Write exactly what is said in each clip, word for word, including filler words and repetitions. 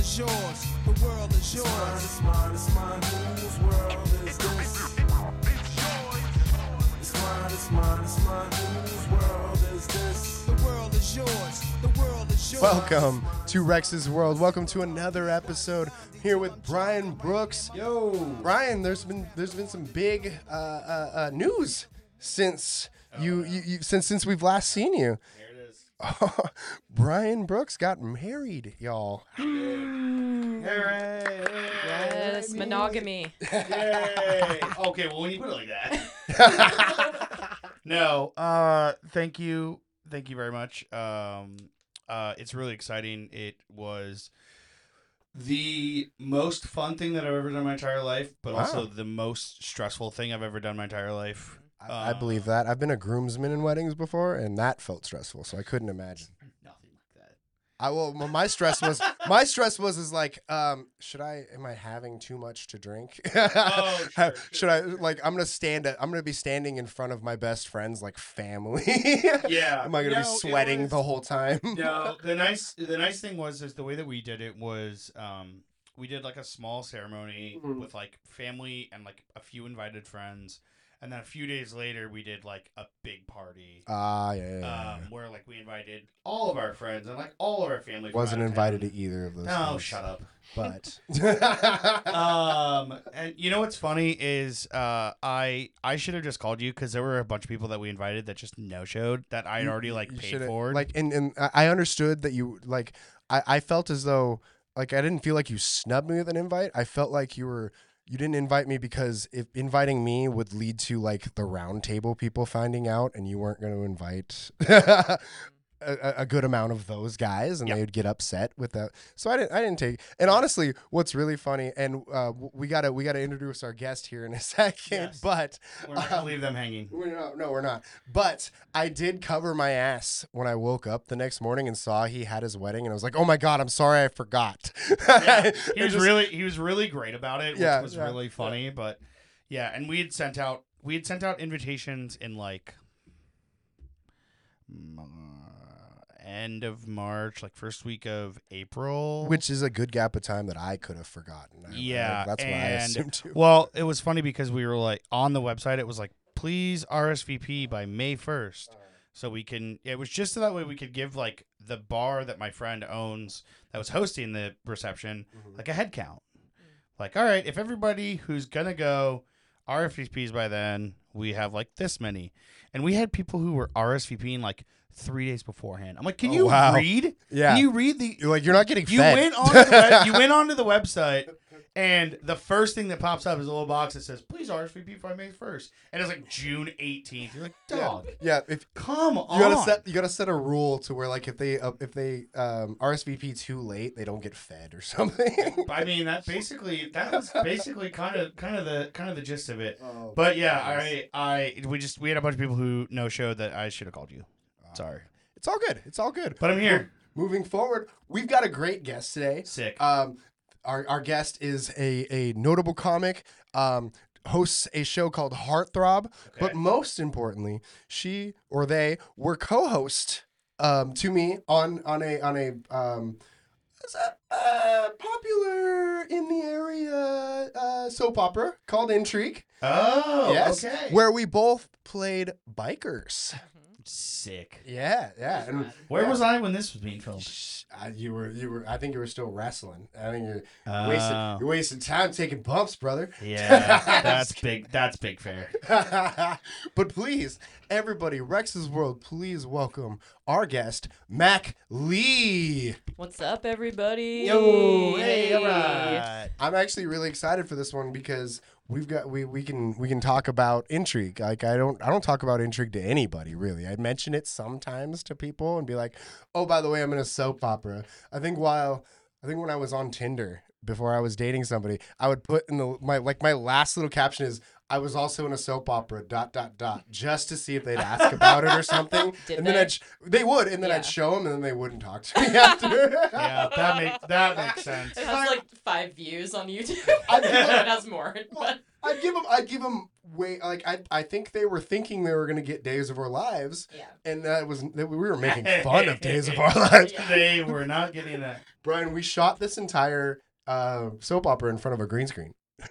is yours. The world is yours. It's mine, it's mine, it's mine. Whose world is this? It's mine, it's mine, it's mine. Whose world is this? The world is yours. The world is yours. Welcome to Rex's World. Welcome to another episode here with Brian Brooks. Yo, Brian, there's been there's been some big uh, uh, uh, news since oh, you, yeah. you, you since since we've last seen you. There it is. Brian Brooks got married, y'all. Hooray! Yes, monogamy. Yay! Okay, well when you put it like that. No, uh, thank you, thank you very much. Um, uh, it's really exciting. It was the most fun thing that I've ever done in my entire life, but wow. also the most stressful thing I've ever done in my entire life. I, uh, I believe that. I've been a groomsman in weddings before, and that felt stressful, so I couldn't imagine. Nothing like that. I well, my stress was my stress was is like, um, should I? Am I having too much to drink? Oh, sure, should sure. I? Like, I'm gonna stand. At, I'm gonna be standing in front of my best friends, like family. Yeah. Am I gonna No, be sweating was, the whole time? No. The nice, the nice thing was is the way that we did it was, um, we did like a small ceremony Mm-hmm. with like family and like a few invited friends. And then a few days later, we did like a big party. Ah, uh, yeah, yeah, yeah, um, yeah. Where like we invited all of our friends and like all of our family. from Wasn't out of invited town. to either of those. No, things, shut up. But um, and you know what's funny is uh, I I should have just called you because there were a bunch of people that we invited that just no showed that I'd already like You paid should've- for. Like, and and I understood that you like. I I felt as though like I didn't feel like you snubbed me with an invite. I felt like you were. You didn't invite me because if inviting me would lead to like the round table people finding out, and you weren't going to invite a, a good amount of those guys, and Yep. they would get upset with that. So I didn't. I didn't take. And honestly, what's really funny, and uh, we gotta we gotta introduce our guest here in a second. Yes. But We're not gonna um, leave them hanging. we're not, no, we're not. But I did cover my ass when I woke up the next morning and saw he had his wedding, and I was like, "Oh my god, I'm sorry, I forgot." Yeah, he It was just- really he was really great about it, which Yeah, was yeah, really funny. But yeah, and we had sent out we had sent out invitations in like uh, end of March, like first week of April, which is a good gap of time that I could have forgotten. I- yeah, I- that's what I and- assumed too. Well, it was funny because we were like on the website. It was like, please R S V P by May first, so we can. It was just so that way we could give like the bar that my friend owns that was hosting the reception Mhm. like a head count. Like, all right, if everybody who's gonna go R S V Ps by then, we have like this many, and we had people who were R S V Ping like three days beforehand. I'm like, can Oh, you wow. read? Yeah. Can you read the? You're like, you're not getting You fed. went onto the web, you went onto the website, and the first thing that pops up is a little box that says, "Please R S V P by May first," and it's like June eighteenth. You're like, dog, yeah, if come on. you gotta set, you gotta set a rule to where like if they uh, if they um, R S V P too late, they don't get fed or something. I mean, that basically that was basically kind of kind of the kind of the gist of it. Oh, But yeah, goodness. I I we just we had a bunch of people who no showed that I should have called you. Sorry, It's all good. It's all good. but I'm here. Moving forward, we've got a great guest today. Sick. Um, our our guest is a a notable comic. Um, hosts a show called Heartthrob, but most importantly, she or they were co-host um to me on on a on a um. It's a, uh, popular in the area uh, soap opera called Intrigue. Oh, yes, okay. where we both played bikers. Sick. Yeah, yeah. And Where yeah. was I when this was being filmed? Shh, uh, you were, you were. I think you were still wrestling. I think you're Oh. wasting, you're wasting time taking bumps, brother. Yeah, that's big. That's big fair. But please, everybody, Rex's World, please welcome our guest, Mac Lee. What's up, everybody? Yo, hey, all right. I'm actually really excited for this one because we've got we we can we can talk about Intrigue. Like I don't I don't talk about Intrigue to anybody really. I mention it sometimes to people and be like, oh, by the way, I'm in a soap opera. I think while I think when I was on Tinder before I was dating somebody, I would put in the my like my last little caption is I was also in a soap opera dot dot dot just to see if they'd ask about it or something. Did and then they? I'd sh- they would and then Yeah. I'd show them and then they wouldn't talk to me after. Yeah, that makes that makes sense. It has like five views on YouTube. I it feel like- has more. But I'd give them. I'd give them way. Like I, I think they were thinking they were gonna get Days of Our Lives, Yeah. and that was that we were making fun of Days of Our Lives. Yeah. They were not getting that. Brian, we shot this entire uh, soap opera in front of a green screen,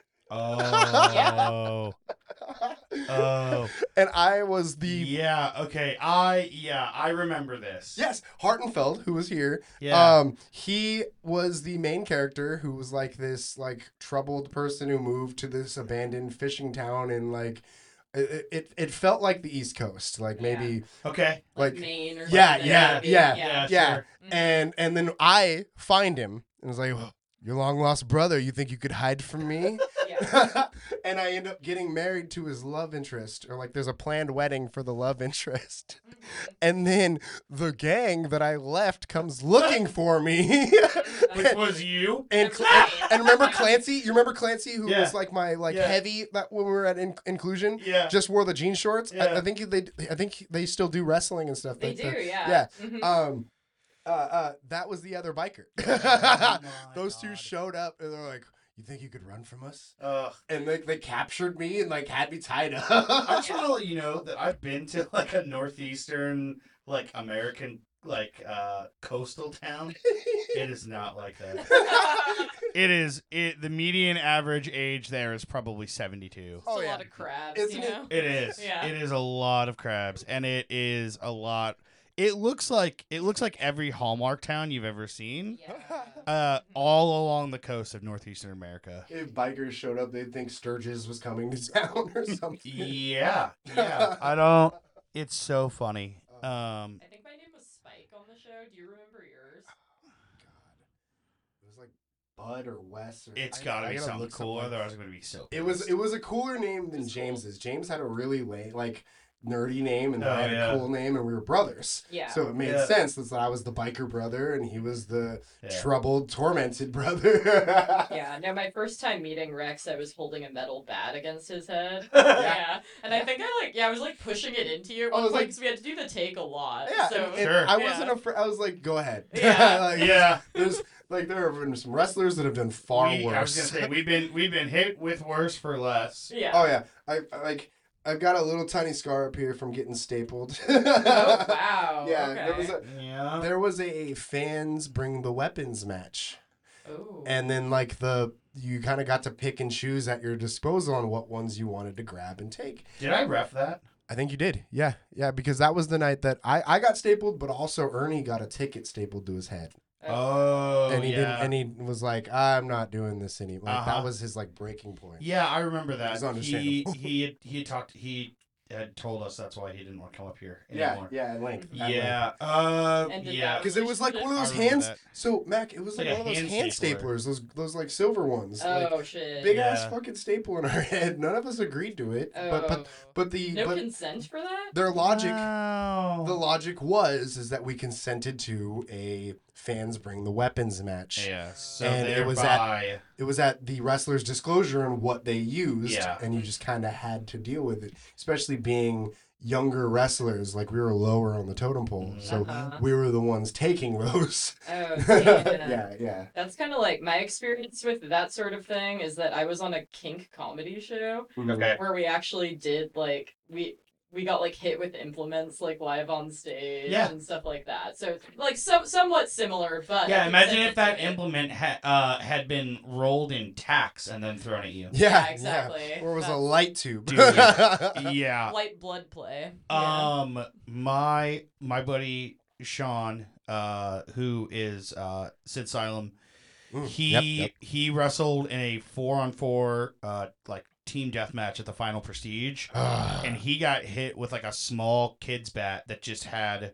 Oh. Oh. and I was the Yeah. Okay. I yeah. I remember this. yes Hartenfeld, who was here. Yeah. Um, he was the main character who was like this like troubled person who moved to this abandoned fishing town and like it it, it felt like the East Coast, like maybe Okay. like Maine or yeah, something, yeah, maybe. yeah, Yeah. yeah. Sure. And and then I find him and was like, well, your long lost brother, you think you could hide from me? Yeah. And I end up getting married to his love interest, or like there's a planned wedding for the love interest. And then the gang that I left comes looking for me. Which was you? And, That's Cl- right. and remember Clancy? You remember Clancy, who Yeah. was like my like Yeah. heavy that when we were at in- inclusion, Yeah. just wore the jean shorts. I, Yeah. I think they, I think they still do wrestling and stuff. They like do, that. yeah. Yeah. Mhm. Um, uh, uh, that was the other biker. my Those two God. showed up and they're like, "You think you could run from us?" Ugh. And they they captured me and like had me tied I up. just want to let you know that I've been to like a northeastern, like American, like uh coastal town. It is not like that. It is. It the median average age there is probably seventy-two. Oh, It's a yeah. lot of crabs, Isn't you it- know? It is. Yeah. It is a lot of crabs, and it is a lot. It looks like it looks like every Hallmark town you've ever seen, Yeah. uh, all along the coast of northeastern America. If bikers showed up, they'd think Sturgis was coming to town or something. Yeah, yeah. I don't. It's so funny. Um, I think my name was Spike on the show. Do you remember yours? It was like Bud or Wes. Or, it's I- gotta I be gotta something look cool, something. otherwise I'm gonna be so. It was pissed. it was a cooler name than It's cool. James's. James had a really late, like nerdy name, and Oh, I had yeah. a cool name, and we were brothers. Yeah. So it made Yeah. sense that I was the biker brother, and he was the Yeah. troubled, tormented brother. Yeah, no, my first time meeting Rex, I was holding a metal bat against his head. Yeah. Yeah. And I think I like, yeah, I was like pushing it into you at I one was point like- because we had to do the take a lot. Yeah, So, and, and Sure. I wasn't Yeah. afraid. I was like, "Go ahead." Yeah. like, Yeah. There's like there have been some wrestlers that have done far We- worse. I was gonna say we've been we've been hit with worse for less. yeah. Oh yeah, I, I like I've got a little tiny scar up here from getting stapled. Oh, wow. Yeah, Okay. there was a Yeah. there was a fans bring the weapons match, Ooh. and then like the you kind of got to pick and choose at your disposal on what ones you wanted to grab and take. Did I ref that? I think you did. Yeah, yeah, because that was the night that I I got stapled, but also Ernie got a ticket stapled to his head. Oh, and he yeah. didn't and he was like, I'm not doing this anymore. Like, Uh-huh. that was his like breaking point. Yeah, I remember that. It's He understandable. he had, he had talked he had told us that's why he didn't want to come up here Yeah, anymore. yeah, at length. at length. Yeah. Uh And did yeah. that- Because it was like one of I those remember hands. that. So Mac, it was like, Like a one of those hand hand stapler. staplers, those those like silver ones, like Oh, shit. big ass Yeah. fucking staple in our head. None of us agreed to it, Oh. but but but the no but consent for that? their logic, Wow. the logic was is that we consented to a fans bring the weapons match. Yeah. So And it was at- thereby- It was at the wrestler's disclosure and what they used, Yeah. and you just kind of had to deal with it, especially being younger wrestlers. Like we were lower on the totem pole, Mhm. so Uh-huh. we were the ones taking those. Oh, damn. yeah, yeah. That's kind of like my experience with that sort of thing is that I was on a kink comedy show Okay. where we actually did like we we got like hit with implements like live on stage Yeah. and stuff like that. So like so, somewhat similar, but Yeah, I imagine if that consented to it. implement ha- uh, had been rolled in tacks and then thrown at you. Yeah, Yeah, exactly. Or it was a That's- light tube. Dude. Yeah. light blood play. Yeah. Um, my my buddy Sean, uh, who is uh Sid Silem, Mm, he yep, yep. he wrestled in a four on four uh like team death match at the Final Prestige, and he got hit with like a small kid's bat that just had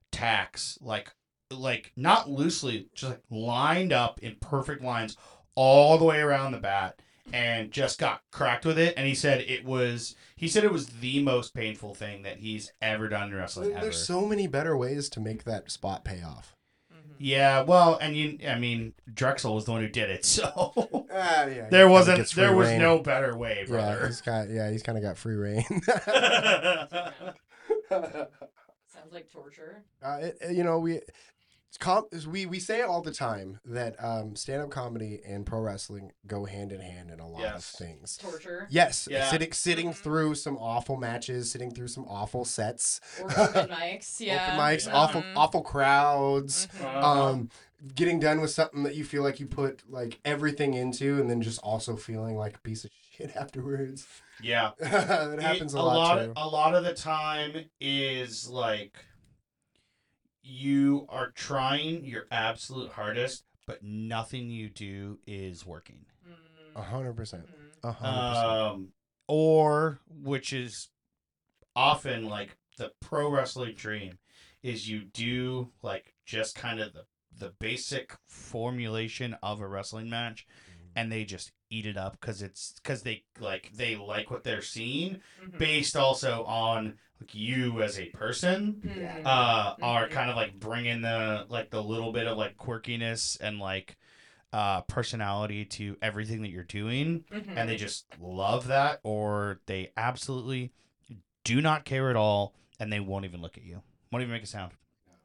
tacks like like not loosely, just like lined up in perfect lines all the way around the bat. And just got cracked with it, and he said it was. He said it was the most painful thing that he's ever done in wrestling ever. There's so many better ways to make that spot pay off. Mhm. Yeah, well, and you, I mean, Drexel was the one who did it, so Ah, yeah, there he wasn't, kinda gets free there was reign. no better way, Yeah, brother. he's got. Yeah, he's kind of got free reign. Sounds like torture. uh, it, you know, we Com- we we say it all the time that um, stand-up comedy and pro wrestling go hand in hand in a lot Yes. of things. Torture. Yes, Yeah. sitting sitting Mhm. through some awful matches, sitting through some awful sets, Or open mics. Yeah. open mics, Yeah. awful Mhm. awful crowds. Mhm. Uh-huh. Um, getting done with something that you feel like you put like everything into, and then just also feeling like a piece of shit afterwards. yeah. That happens It- a lot, Of, too. a lot of the time is like you are trying your absolute hardest, but nothing you do is working. A hundred percent. Mhm. A hundred percent. Um, or which is often like the pro wrestling dream is you do like just kind of the the basic formulation of a wrestling match, and they just eat it up because it's because they like they like what they're seeing, Mhm. based also on like you as a person. Mhm. Uh, are Mhm. kind of like bringing the like the little bit of like quirkiness and like uh personality to everything that you're doing, Mhm. and they just love that, or they absolutely do not care at all, and they won't even look at you, won't even make a sound.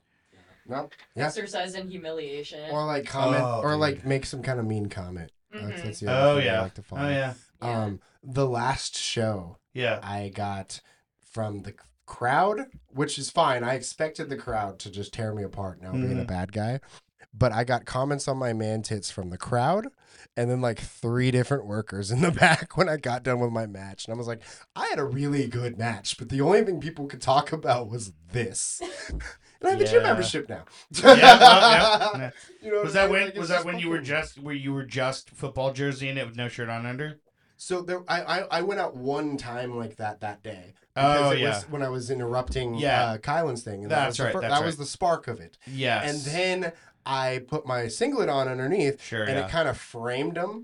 No, yeah. Exercise in humiliation. Or like comment, Oh, or dude. like make some kind of mean comment. That's, Mhm. that's the other Oh thing I yeah, like to follow. oh yeah, Yeah. Um, the last show yeah. I got from the crowd, which is fine. I expected the crowd to just tear me apart now being a Mhm. bad guy. But I got comments on my man tits from the crowd, and then like three different workers in the back when I got done with my match. And I was like, I had a really good match, but the only thing people could talk about was this. And I have a gym Yeah. membership now. Yeah, well, yeah. You know what Was I that mean? when? Like, it's Was that just when you were fucking- just where you were just football jersey in it with no shirt on under? So there, I, I I went out one time like that that day. Oh it yeah, was when I was interrupting Yeah. uh, Kylan's thing. And that That's was the right, fir- that's that was right. the spark of it. yes. And then I put my singlet on underneath, sure, and yeah. it kind of framed them.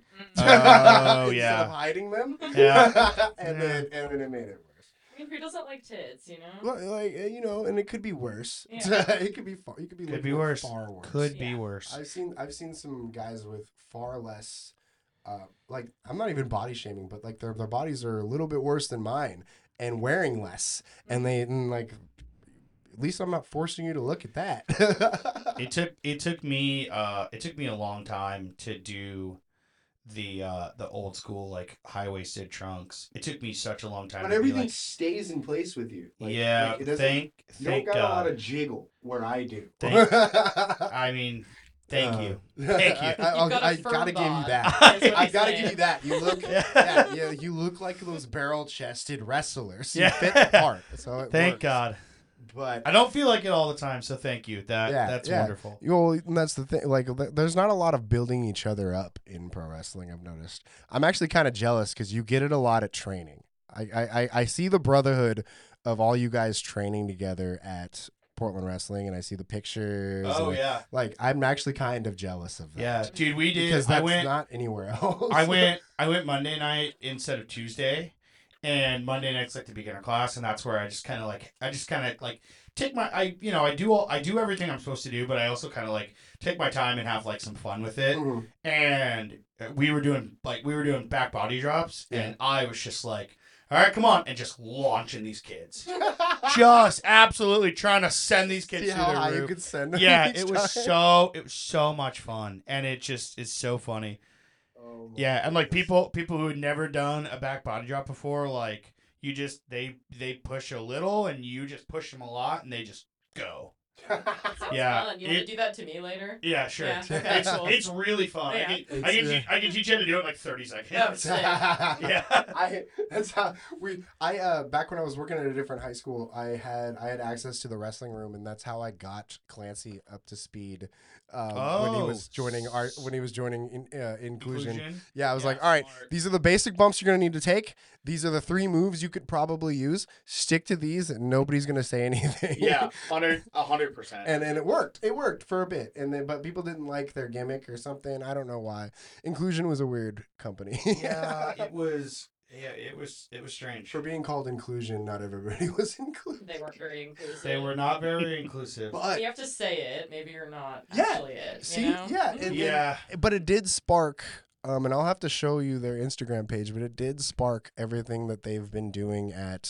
Oh, instead yeah. of hiding them. Yeah. and Yeah. then and then it made it worse. I mean, who doesn't like tits, you know? Well, like uh, you know, and it could be worse. Yeah. it could be far. You could be Could looking be at worse. Far worse. Could be Yeah. worse. I've seen I've seen some guys with far less, uh, like I'm not even body shaming, but like their their bodies are a little bit worse than mine, and wearing less, and they and like, at least I'm not forcing you to look at that. It took it took me uh it took me a long time to do the uh the old school like high waisted trunks. It took me such a long time. But to be everything like, stays in place with you. Like, yeah, like, it doesn't. thank you don't thank got a lot God. of jiggle where I do. Thank- I mean, thank Uh, you. Thank you. I, I, You've got a I firm gotta give you bod, that. is what I he's gotta saying. give you that. You look, Yeah. yeah, yeah, you look like those barrel-chested wrestlers. You Yeah. fit the part. So it Thank works. God. But I don't feel like it all the time, so thank you. That Yeah, that's yeah. wonderful. well, and that's the thing. Like, th- there's not a lot of building each other up in pro wrestling. I've noticed. I'm actually kind of jealous because you get it a lot at training. I, I, I- I see the brotherhood of all you guys training together at Portland Wrestling, and I see the pictures. Oh and, yeah. Like, I'm actually kind of jealous of that. Yeah, dude, we did. Because I that's went. not anywhere else. I went. I went Monday night instead of Tuesday, and Monday night's like the beginner class, and that's where I just kind of like. I just kind of like take my. I you know I do all I do everything I'm supposed to do, but I also kind of like take my time and have like some fun with it. Mhm. And we were doing like we were doing back body drops, Yeah. and I was just like, all right, come on, and just launching these kids, just absolutely trying to send these kids See through how the high roof. you could send them Yeah, each it was time? so it was so much fun, and it just is so funny. Oh my Yeah, and like goodness. people people who had never done a back body drop before, like you just they they push a little and you just push them a lot and they just go. Sounds Yeah, fun. You want it- to do that to me later? Yeah, sure. Yeah, okay, it's, cool. it's really fun. Yeah. I can, I, It's, can uh, teach, I can teach you how to do it in like thirty Oh, seconds. sick. Yeah. I that's how we I uh back when I was working at a different high school, I had I had access to the wrestling room, and that's how I got Clancy up to speed um, when he Oh. was joining our when he was joining in, uh, inclusion. Inclusion. Yeah, I was Yeah, like, all right, smart. these are the basic bumps you're gonna need to take. These are the three moves you could probably use. Stick to these, and nobody's gonna say anything. Yeah, hundred a hundred percent. And and it worked. It worked for a bit, and then but people didn't like their gimmick or something. I don't know why. Inclusion was a weird company. Yeah, it was. Yeah, it was. It was strange. For being called inclusion, not everybody was included. They weren't very inclusive. They were not very inclusive. But You have to say it. Maybe you're not Yeah, actually it. You see, know? yeah, it- Yeah. but it did spark. Um, and I'll have to show you their Instagram page, but it did spark everything that they've been doing at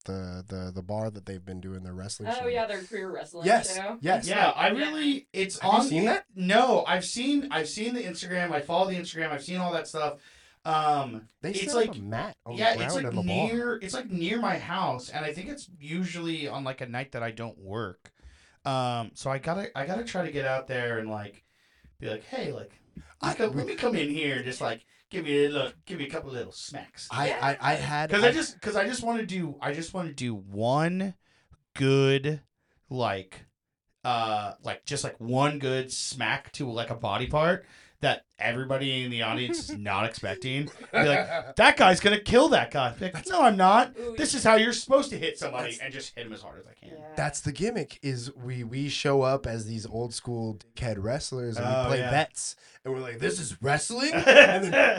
the the the bar that they've been doing their wrestling show. Oh yeah, their career wrestling Yes. show. Yes. Yeah, I really. It's Have you on. seen it- that? No, I've seen. I've seen the Instagram. I follow the Instagram. I've seen all that stuff. Um, They it's set like up a mat on yeah, the it's ground like in the bar. near. It's like near my house, and I think it's usually on like a night that I don't work. Um, so I gotta. I gotta try to get out there and like be like, hey, like, let me come, let me come in here and just like give me a little, give me a couple little smacks. I, I I had Because I just because I just want to do I just want to do one good like uh like just like one good smack to like a body part that everybody in the audience is not expecting. Be like, that guy's gonna kill that guy. Be like, no, I'm not. Ooh, This is how you're supposed to hit somebody and just hit him as hard as I can. Yeah. That's the gimmick. Is we we show up as these old school dickhead wrestlers and Oh, we play yeah. vets and we're like, this is wrestling. and yeah.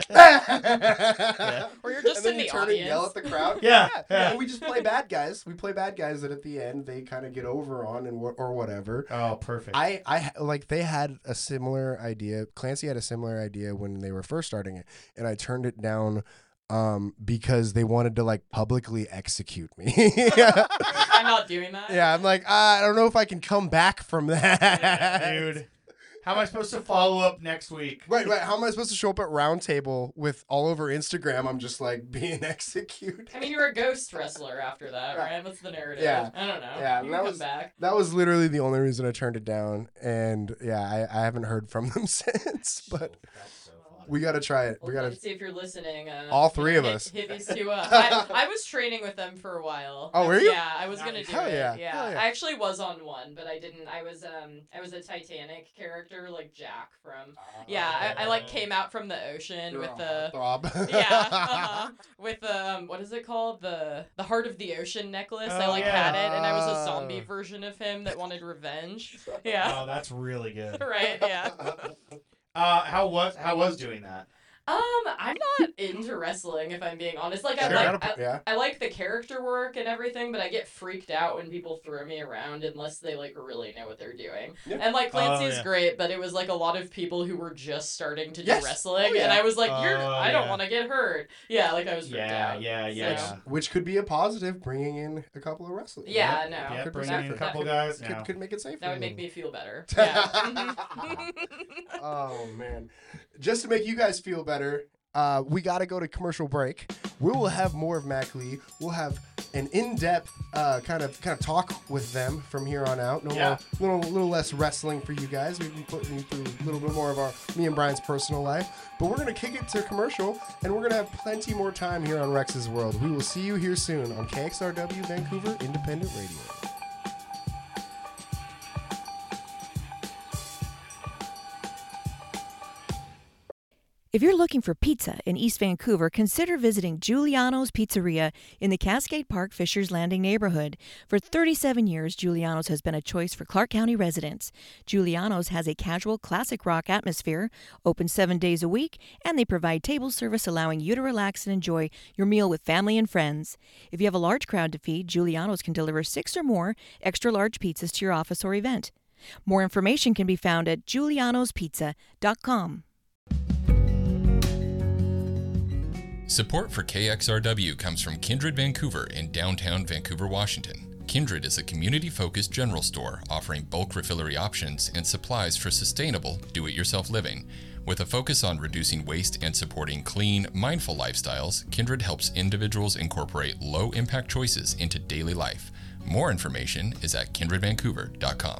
then, Or you're just and then in you the turn and yell at audience. the crowd. Yeah, yeah. yeah. And we just play bad guys. We play bad guys that at the end they kind of get over on and wha- or whatever. Oh, perfect. I, I like they had a similar idea. Clancy had a similar idea when they were first starting it, and I turned it down um, because they wanted to like publicly execute me. I'm not doing that. Yeah, I'm like, I don't know if I can come back from that, Dude, how am I supposed to follow up next week? Right, right. How am I supposed to show up at Round Table with all over Instagram? I'm just like being executed. I mean, you're a ghost wrestler after that, Right. right? That's the narrative. Yeah. I don't know. Yeah, you that can was- come back. That was literally the only reason I turned it down, and yeah, I, I haven't heard from them since. But we got to try it. Well, We got let's to. see if you're listening. Uh, All three of hit, us. Hit these two up. I, I was training with them for a while. Oh, were you? Yeah, I was gonna do Hell it. yeah, Yeah. hell yeah. I actually was on one, but I didn't. I was um I was a Titanic character, like Jack from. Yeah, I, I like came out from the ocean You're with a the. heartthrob. Yeah, uh-huh. with um, what is it called? The the Heart of the Ocean necklace. I Oh, like yeah. had it, and I was a zombie Oh. version of him that wanted revenge. Yeah, Oh, that's really good. right. Yeah. Uh, how was how was doing that? Um, I'm not into wrestling, if I'm being honest. Like, I Sure. like Gotta- I, yeah. I like the character work and everything, but I get freaked out when people throw me around unless they like really know what they're doing. Yeah. And like Clancy's yeah. great, but it was like a lot of people who were just starting to do Yes. wrestling, Oh, yeah. and I was like, "You're, Oh, I don't yeah. want to get hurt." Yeah, like I was freaked Yeah, out. yeah, So- yeah. Which could be a positive, bringing in a couple of wrestlers. Yeah, right? no. Yeah, Could bring be in a safer. couple That guys. Could, Yeah. could make it safer. That would a make little me feel better. Yeah. Oh man, just to make you guys feel better, uh, we got to go to commercial break. We will have more of Mac Lee. We'll have an in-depth uh, kind of kind of talk with them from here on out. No Yeah. more, little little less wrestling for you guys. We've been putting you through a little bit more of our me and Brian's personal life. But we're gonna kick it to commercial, and we're gonna have plenty more time here on Rex's World. We will see you here soon on K X R W Vancouver Independent Radio. If you're looking for pizza in East Vancouver, consider visiting Giuliano's Pizzeria in the Cascade Park Fishers Landing neighborhood. For thirty-seven years, Giuliano's has been a choice for Clark County residents. Giuliano's has a casual classic rock atmosphere, open seven days a week, and they provide table service allowing you to relax and enjoy your meal with family and friends. If you have a large crowd to feed, Giuliano's can deliver six or more extra large pizzas to your office or event. More information can be found at giulianos pizza dot com. Support for K X R W comes from Kindred Vancouver in downtown Vancouver, Washington. Kindred is a community-focused general store offering bulk refillery options and supplies for sustainable, do-it-yourself living. With a focus on reducing waste and supporting clean, mindful lifestyles, Kindred helps individuals incorporate low-impact choices into daily life. More information is at kindred vancouver dot com.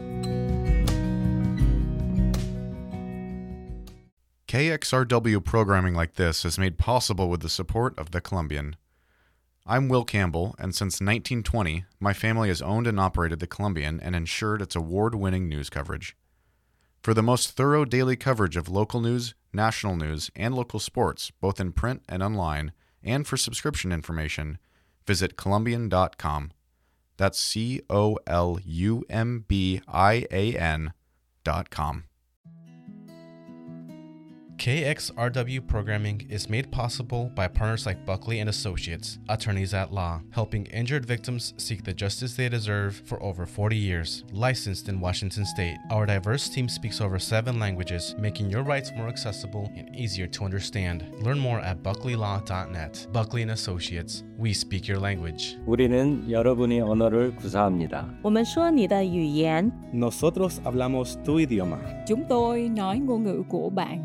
K X R W programming like this is made possible with the support of the Columbian. I'm Will Campbell, and since nineteen twenty, my family has owned and operated the Columbian and ensured its award-winning news coverage. For the most thorough daily coverage of local news, national news, and local sports, both in print and online, and for subscription information, visit columbian dot com. That's C O L U M B I A N dot com. K X R W programming is made possible by partners like Buckley and Associates, attorneys at law, helping injured victims seek the justice they deserve for over forty years. Licensed in Washington State, our diverse team speaks over seven languages, making your rights more accessible and easier to understand. Learn more at buckley law dot net. Buckley and Associates, we speak your language. 우리는 여러분의 언어를 구사합니다. 我们说你的语言。 Nosotros hablamos tu idioma. Chúng tôi nói ngôn ngữ của bạn.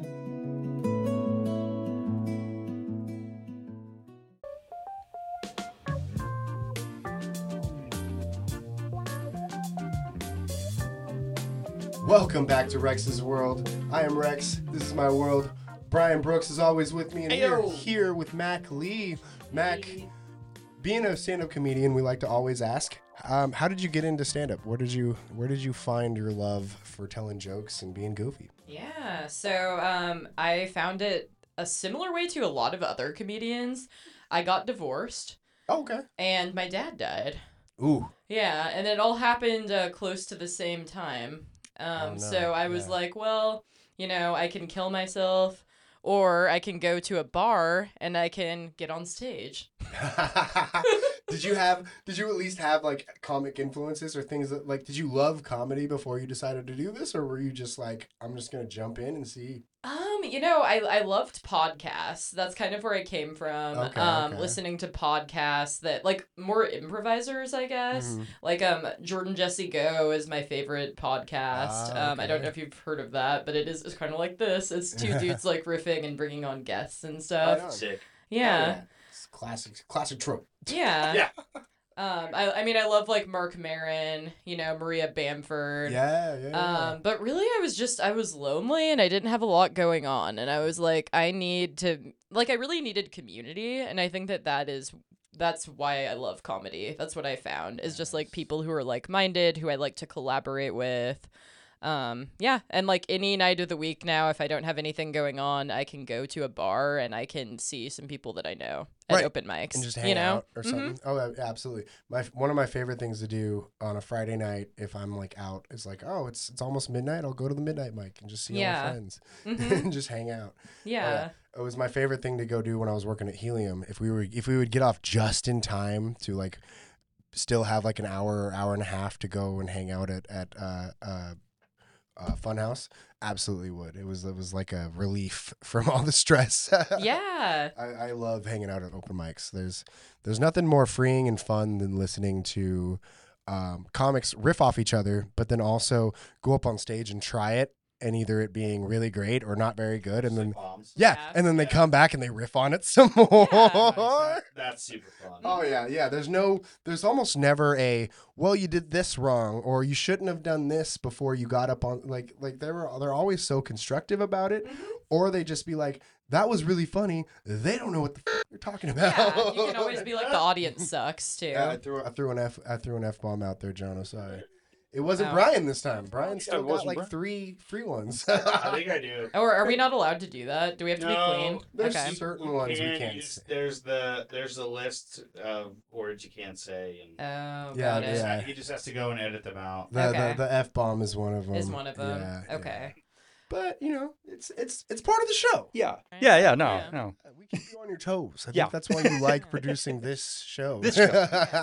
Welcome back to Rex's World. I am Rex. This is my world. Brian Brooks is always with me, and we're here with Mac Lee. Mac, being a stand-up comedian, we like to always ask, um, how did you get into stand-up? Where did you Where did you find your love for telling jokes and being goofy? Yeah, so um, I found it a similar way to a lot of other comedians. I got divorced. Oh, okay. And my dad died. Ooh. Yeah, and it all happened uh, close to the same time. Um, Oh, no. So I was Yeah. like, well, you know, I can kill myself, or I can go to a bar and I can get on stage. Did you have? Did you at least have like comic influences or things that like? Did you love comedy before you decided to do this, or were you just like, I'm just gonna jump in and see? Um, you know, I I loved podcasts. That's kind of where I came from. Okay, um, okay. listening to podcasts that like more improvisers, I guess. Mhm. Like um, Jordan Jesse Go is my favorite podcast. Ah, Um, I don't okay. know if you've heard of that, but it is it's kind of like this. It's two dudes like riffing and bringing on guests and stuff. Right on. Sick. Yeah. It's classic, classic trope. Yeah. Yeah. Um, I, I mean, I love like Mark Maron, you know, Maria Bamford. Yeah, yeah. yeah. Um, but really, I was just, I was lonely and I didn't have a lot going on. And I was like, I need to, like, I really needed community. And I think that that is, that's why I love comedy. That's what I found is just like people who are like minded, who I like to collaborate with. Um, yeah. And like any night of the week now, if I don't have anything going on, I can go to a bar and I can see some people that I know at Right. open mics. And just hang you know? out or Mhm. something. Oh, yeah, absolutely. My one of my favorite things to do on a Friday night if I'm like out is like, oh, it's it's almost midnight. I'll go to the midnight mic and just see all Yeah. my friends Mhm. and just hang out. Oh, Yeah. It was my favorite thing to go do when I was working at Helium. If we were if we would get off just in time to like still have like an hour or hour and a half to go and hang out at at uh, uh, uh, Funhouse, absolutely would. It was it was like a relief from all the stress. Yeah. I, I love hanging out at open mics. There's there's nothing more freeing and fun than listening to um, comics riff off each other, but then also go up on stage and try it, and either it being really great or not very good, and then yeah, Yeah. and then they come back and they riff on it some more. That- that's super fun. Oh yeah, yeah. There's no, there's almost never a, well, you did this wrong, or you shouldn't have done this before you got up on, like, like they're they're always so constructive about it, or they just be like, that was really funny. They don't know what the f- you're talking about. Yeah. You can always be like, the audience sucks too. Yeah, I threw I threw an f I threw an f bomb out there, John. I'm sorry. It wasn't Oh. Brian this time. Brian Yeah, still it got wasn't like Brian. three free ones. I think I do. Or are we not allowed to do that? Do we have to No, be clean? There's Okay. certain ones we And can't you say. just- there's the there's the list of words you can't say, and Oh, Yeah, got it. yeah. he just has to go and edit them out. The, Okay. the the f bomb is one of them. Is one of them. Yeah, Okay. yeah. But you know, it's it's it's part of the show. Yeah. Yeah, yeah, no, Yeah. no. Uh, We keep you on your toes. I Yeah. think that's why you like producing this show. This show.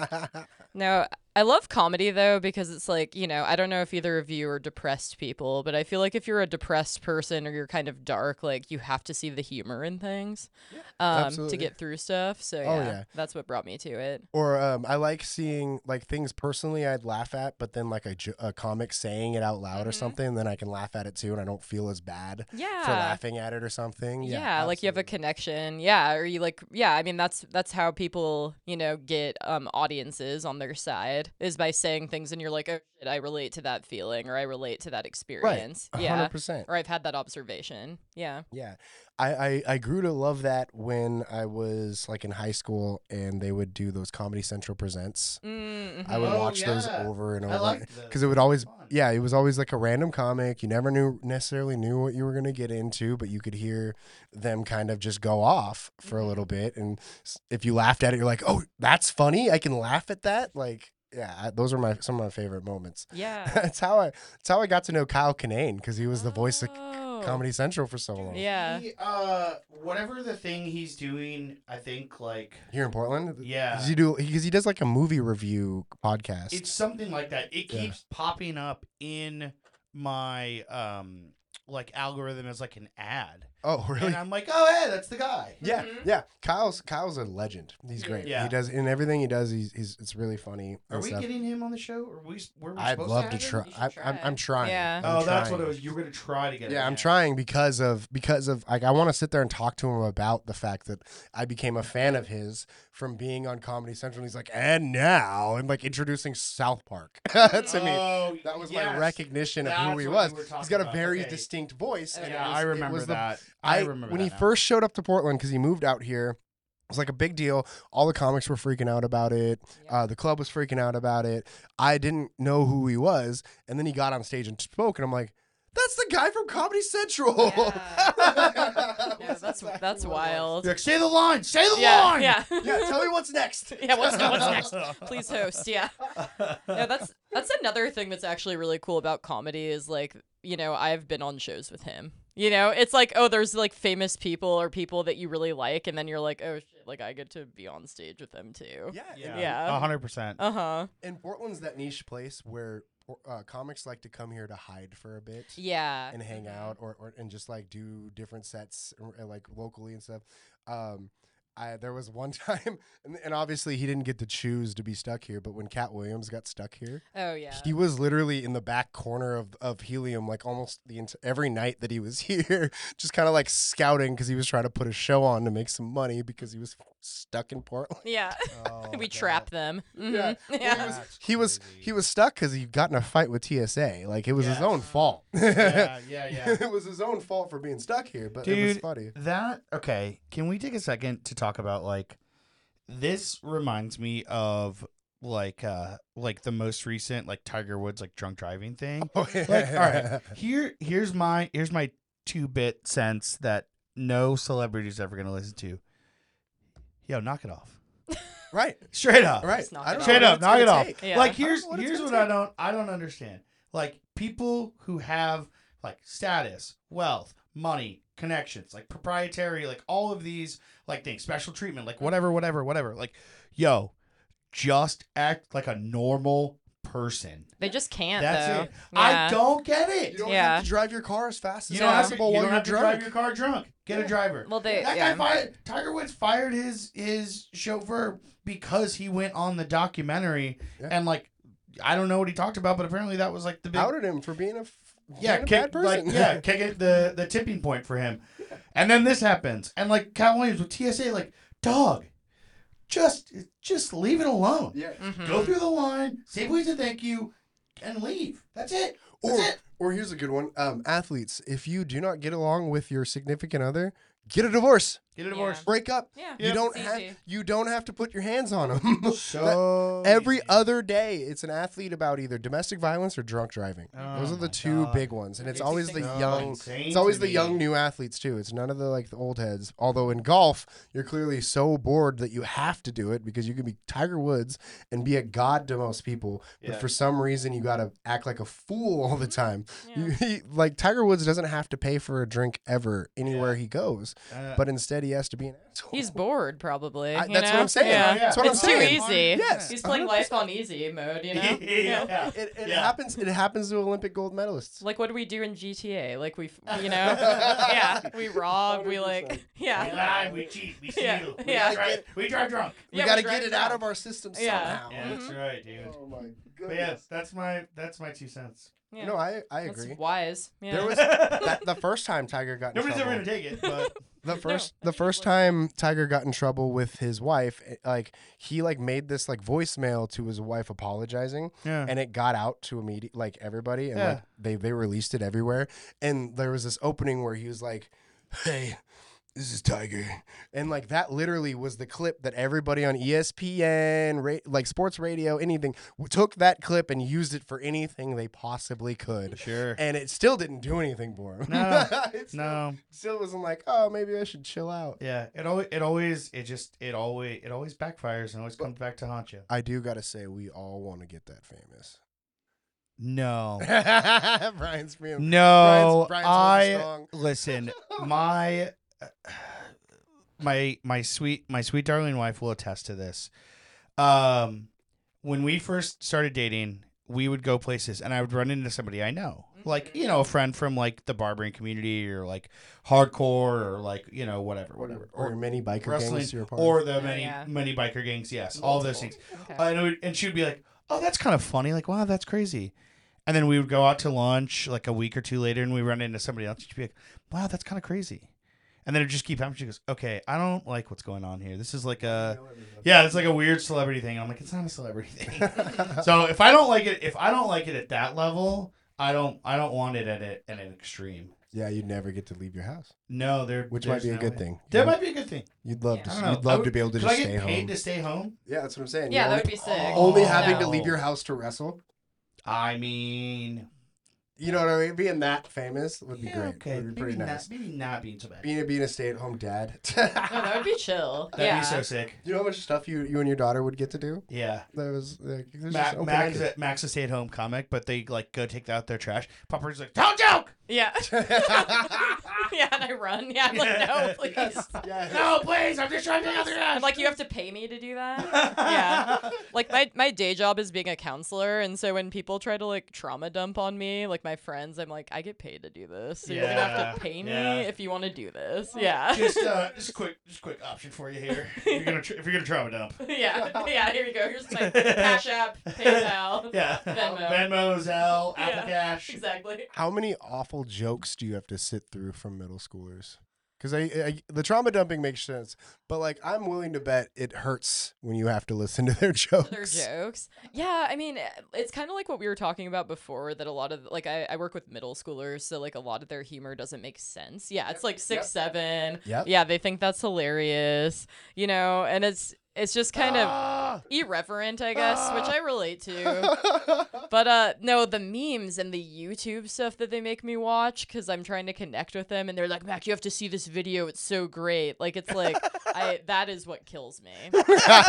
No, I love comedy though because it's like, you know, I don't know if either of you are depressed people, but I feel like if you're a depressed person or you're kind of dark, like you have to see the humor in things um, to absolutely. get through stuff. So Oh, yeah, yeah. that's what brought me to it. Or um, I like seeing like things personally I'd laugh at, but then like a, jo- a comic saying it out loud or Mhm. something, and then I can laugh at it too, and I don't feel as bad Yeah. for laughing at it or something. Yeah, Yeah, like you have a absolutely. connection. Yeah, or you like yeah, I mean that's that's how people, you know, get um audiences on their side is by saying things and you're like, "Oh shit, I relate to that feeling or I relate to that experience." Right, Yeah. one hundred percent. Or I've had that observation. Yeah. Yeah. I, I, I grew to love that when I was like in high school and they would do those Comedy Central Presents. Mm-hmm. I would Oh, watch those yeah. over and I over liked those. because it would always, Fun. yeah, it was always like a random comic. You never knew necessarily knew what you were going to get into, but you could hear them kind of just go off for a little bit. And s- if you laughed at it, you're like, oh, that's funny. I can laugh at that. Like, yeah, I- those are my some of my favorite moments. Yeah. That's how I that's how I got to know Kyle Kinane because he was the voice of Oh. Oh. Comedy Central for so long. Yeah. He, uh, whatever the thing he's doing, I think like Here in Portland? Yeah. Does he do because he does like a movie review podcast. it's something like that. It Yeah. keeps popping up in my um like algorithm as like an ad. Oh, really? And I'm like, oh hey, that's the guy. Yeah, yeah. Kyle's Kyle's a legend. He's great. Yeah. He does in everything he does. He's, he's it's really funny. Are and we stuff. getting him on the show? Or we were we I'd supposed love to, to have him? try. I, I'm, I'm trying. Yeah. I'm Oh, that's trying. what it was. You were gonna try to get. Yeah, him I'm in. trying because of because of like I want to sit there and talk to him about the fact that I became a fan of his from being on Comedy Central. And he's like, and now and like introducing South Park to me. Oh, That was yes. my recognition of who That's he what was. you were He's talking got a about. very Okay. distinct voice. and it Yeah, was- I it remember was the- that. I, I remember when that he now. first showed up to Portland because he moved out here. It was like a big deal. All the comics were freaking out about it. Uh, the club was freaking out about it. I didn't know who he was, and then he got on stage and spoke, and I'm like, "That's the guy from Comedy Central." Yeah, that's that's wild. You're like, say the line. Say the Yeah, line. yeah. Yeah, tell me what's next. Yeah, what's, what's next? Please host. Yeah. No, that's that's another thing that's actually really cool about comedy is like, you know, I've been on shows with him. You know, it's like, oh, there's like famous people or people that you really like, and then you're like, oh shit, like I get to be on stage with them too. Yeah, Yeah. Yeah. A hundred percent. Uh huh. And Portland's that niche place where uh, comics like to come here to hide for a bit. Yeah. And hang out or, or and just like do different sets uh, like locally and stuff. Um, I, there was one time, and, and obviously he didn't get to choose to be stuck here, but when Cat Williams got stuck here, Oh yeah. he was literally in the back corner of, of Helium like almost the ent- every night that he was here, just kind of like scouting because he was trying to put a show on to make some money because he was stuck in Portland. Yeah. Oh, we God. trap them. Mhm. Yeah. Yeah. Well, he was he was he was stuck because he got in a fight with T S A. Like it was his Yeah. own fault. Yeah, yeah, yeah. It was his own fault for being stuck here, but Dude, it was funny. That okay. Can we take a second to talk about like this reminds me of like uh like the most recent like Tiger Woods like drunk driving thing. Oh, yeah. Like all right, here here's my here's my two bit sense that no celebrity is ever gonna listen to. Yo, knock it off. Right. Straight up. Right. Just knock I it don't off. know Straight what up, it's knock gonna it off. take. Yeah. Like I don't here's know what it's here's gonna what I take. don't I don't understand. Like people who have like status, wealth, money, connections, like proprietary, like all of these like things, special treatment, like whatever, whatever, whatever. Like, yo, just act like a normal person. They just can't. That's though. it. Yeah. I don't get it. You don't Yeah. have to drive your car as fast as You don't have to, possible you while don't you're have to drunk. drive your car drunk. Get a driver. Well, they that yeah. guy fired. Tiger Woods fired his his chauffeur because he went on the documentary Yeah. and like I don't know what he talked about, but apparently that was like the big Outed him for being a f- yeah being a kick, bad like person. yeah kick it the the tipping point for him, and then this happens and like Cat Williams with T S A like dog, just just leave it alone. yeah. Mhm. Go through the line, say please and thank you, and leave. That's it. That's Or, it. or here's a good one. Um, athletes, if you do not get along with your significant other, get a divorce. Get a divorce. Yeah. Break up. Yeah. You Yep. don't It's have easy. you don't have to put your hands on them. So Every easy. other day, it's an athlete about either domestic violence or drunk driving. Oh Those are the my two God. big ones, and it's It's always the so young. insane It's always to the me. young new athletes too. It's none of the like the old heads. Although in golf, you're clearly so bored that you have to do it because you can be Tiger Woods and be a god to most people, but Yeah. for some reason you got to act like a fool all the time. Yeah. You, he, like Tiger Woods doesn't have to pay for a drink ever anywhere he goes, Uh, but instead he has to be an asshole. He's bored, probably. I- you that's what know? I'm saying. Yeah. That's what I'm it's saying. too easy. Yes, He's playing one hundred life percent. on easy mode, you know? yeah. It, it Yeah. happens. It happens to Olympic gold medalists. Like, what do we do in G T A? Like, we, f- you know? Yeah. We rob, we, like, We yeah. lie, we cheat, we steal, Yeah. we, Yeah. drive, we drive drunk. We Yeah, got to we get drive it out drunk. of our system Yeah. somehow. Yeah, that's right, dude. Oh my goodness. But yeah, that's my that's my two cents. Yeah. No, I I That's agree. wise. Yeah. There was that, the first time Tiger got in Nobody's ever trouble. gonna take it, but The first the first time Tiger got in trouble with his wife, it- like he like made this like voicemail to his wife apologizing, yeah. and it got out to immediate like everybody, and Yeah. like they they released it everywhere. And there was this opening where he was like, "Hey, this is Tiger," and like that literally was the clip that everybody on E S P N, ra- like sports radio, anything, w- took that clip and used it for anything they possibly could. Sure. And it still didn't do anything for him. No, it still, no. still wasn't like, oh, maybe I should chill out. Yeah, it always it always it just it always it always backfires and always comes back to haunt you. I do gotta say, we all want to get that famous. No. Brian's being No, Brian's, Brian's holding I strong. listen. My my my sweet my sweet darling wife will attest to this. Um, when we first started dating, we would go places, and I would run into somebody I know, like you know, a friend from like the barbering community, or like hardcore, or like you know, whatever, whatever, Or many biker wrestling, gangs you're a part of. or the Oh, many yeah. many biker gangs. Yes, all those things. Okay. Uh, and, it would- and she would be like, "Oh, that's kind of funny. Like, wow, that's crazy." And then we would go out to lunch like a week or two later, and we run into somebody else. She'd be like, "Wow, that's kind of crazy." And then it would just keep happening. She goes, "Okay, I don't like what's going on here. This is like a, yeah, it's like a weird celebrity thing." I'm like, "It's not a celebrity thing." So if I don't like it, if I don't like it at that level, I don't, I don't want it at it at an extreme. Yeah, you'd never get to leave your house. No, there, Which might there's be a no good way. thing. That Yeah. might be a good thing. You'd love I to. don't know. You'd I love would- to be able to could just I get stay paid home. to stay home? Yeah, that's what I'm saying. Yeah, You that only- would be sick. Only Oh, having to no. leave your house to wrestle. I mean, You know what I mean? Being that famous would be yeah, great. okay, Would be pretty maybe nice. not, maybe not being so bad. Being a, being a stay-at-home dad. No, that would be chill. That'd yeah. be so sick. You know how much stuff you, you and your daughter would get to do? Yeah. That was like, there's Ma- just open Max, ended. a, Max a stay-at-home comic, but they like go take out their trash. Papa's like, "Don't joke." Yeah. yeah, and I run. Yeah, I'm like, no, please. Yes, yes. No, please. I'm just trying to take out the trash. I'm like, you have to pay me to do that? Yeah. Like, my, my day job is being a counselor, and so when people try to, like, trauma dump on me, like, my friends, I'm like, I get paid to do this, so you're gonna have Yeah, to pay me yeah. if you want to do this. Yeah. Just, uh, just a quick, just a quick option for you here. If you're gonna, tr- if you're gonna trauma dump. yeah. Yeah, here you go. Here's my Cash App, PayPal, Yeah. Venmo. Venmo, Zelle, Apple Yeah, Cash. Exactly. How many awful jokes do you have to sit through from middle schoolers? Because I, I, the trauma dumping makes sense, but like I'm willing to bet it hurts when you have to listen to their jokes. Their jokes. Yeah, I mean, it's kind of like what we were talking about before, that a lot of, like, I, I work with middle schoolers, so, like, a lot of their humor doesn't make sense. Yeah, it's like six, Yep. seven. Yep. Yeah, they think that's hilarious, you know, and it's it's just kind of Ah! irreverent, I guess, which I relate to. But, uh, no, the memes and the YouTube stuff that they make me watch, because I'm trying to connect with them, and they're like, Mac, you have to see this video, it's so great. Like, it's like, I that is what kills me. Yeah,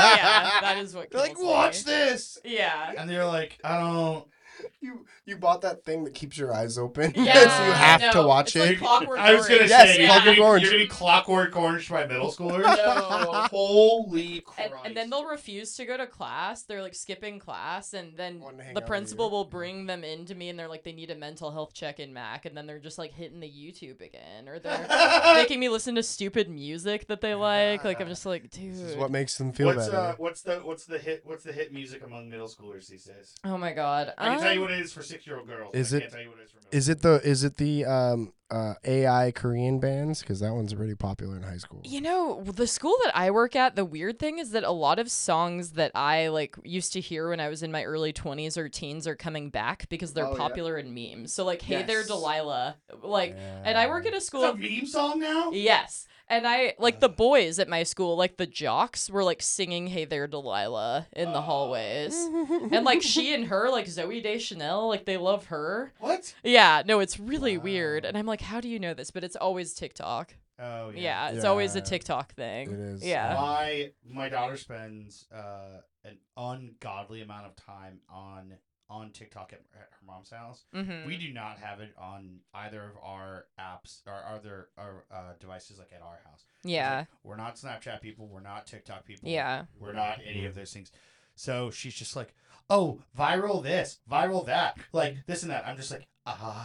that is what They're kills like, me. watch this. Yeah. And they're like, I don't. You you bought that thing that keeps your eyes open, Yeah, so you have no, to watch it's like it. Clockwork I was gonna Orange. Yes, say, you're, Clockwork gonna be, Orange. you're gonna be Clockwork Orange by middle schoolers. No. Holy Christ! And, and then they'll refuse to go to class. They're like skipping class, and then Wanting to hang the out with principal you. will bring them into me, and they're like, they need a mental health check in Mac, and then they're just like hitting the YouTube again, or they're making me listen to stupid music that they like. Like I'm just like, dude. This is what makes them feel what's better. uh, what's the what's the hit what's the hit music among middle schoolers these days? Oh my god. I can tell you Um, what it is for six year old girls. Is I it- Can't tell you what it is for middle Is it the is it the um uh A I Korean bands? Because that one's pretty popular in high school. You know, the school that I work at, the weird thing is that a lot of songs that I like used to hear when I was in my early twenties or teens are coming back because they're Oh, yeah. popular in memes. So like, Hey There Yes. Delilah, like, and I work at a school. It's a meme song now. Yes. And I, like, the boys at my school, like, the jocks were, like, singing Hey There, Delilah in the hallways. And, like, she and her, like, Zoe Deschanel, like, they love her. What? Yeah, no, it's really weird. And I'm like, how do you know this? But it's always TikTok. Oh yeah. Yeah, it's always a Yeah. TikTok thing. It is. Yeah. My my daughter spends uh, an ungodly amount of time on on TikTok at, at her mom's house. Mm-hmm. We do not have it on either of our apps or other our, uh, devices, like at our house. It's Yeah. like, we're not Snapchat people. We're not TikTok people. Yeah. We're not any of those things. So she's just like, oh, viral this, viral that, like this and that. I'm just like,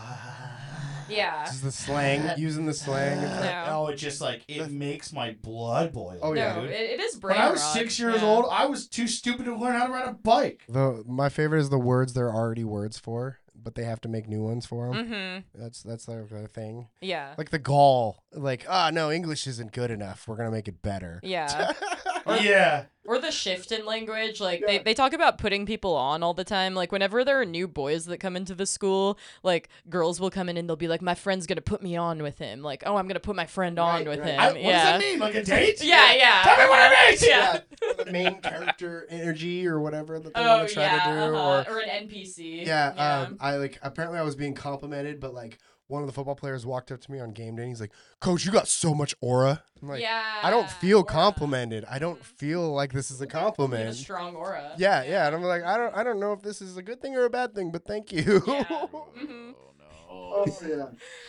ah. Yeah. This is the slang, using the slang. No. Oh, it just like it makes my blood boil. Oh, yeah. No, dude. it, it is When brain I was rot. six years Yeah. old, I was too stupid to learn how to ride a bike. The my favorite is the words there are already words for, but they have to make new ones for them. Mm-hmm. That's that's their, their thing. Yeah. Like the gall, like ah no, English isn't good enough. We're gonna make it better. Yeah. Yeah. Or the shift in language. Like, they, they talk about putting people on all the time. Like, whenever there are new boys that come into the school, like, girls will come in and they'll be like, my friend's going to put me on with him. Like, oh, I'm going to put my friend on Right, with right. him. I, what yeah. does that mean? Like a date? Yeah, yeah. Tell me what it means. Yeah. Or the main character energy or whatever that they Oh, want to try yeah. to do. uh-huh. Or Or an N P C. yeah, Yeah. Um, I like apparently I was being complimented, but like one of the football players walked up to me on game day and he's like, "Coach, you got so much aura." I'm like, yeah. I don't feel Or, uh, complimented. I don't feel like this is a You have compliment. a strong aura. Yeah, yeah, and I'm like, I don't, I don't know if this is a good thing or a bad thing, but thank you. Yeah. Mhm. Oh yeah.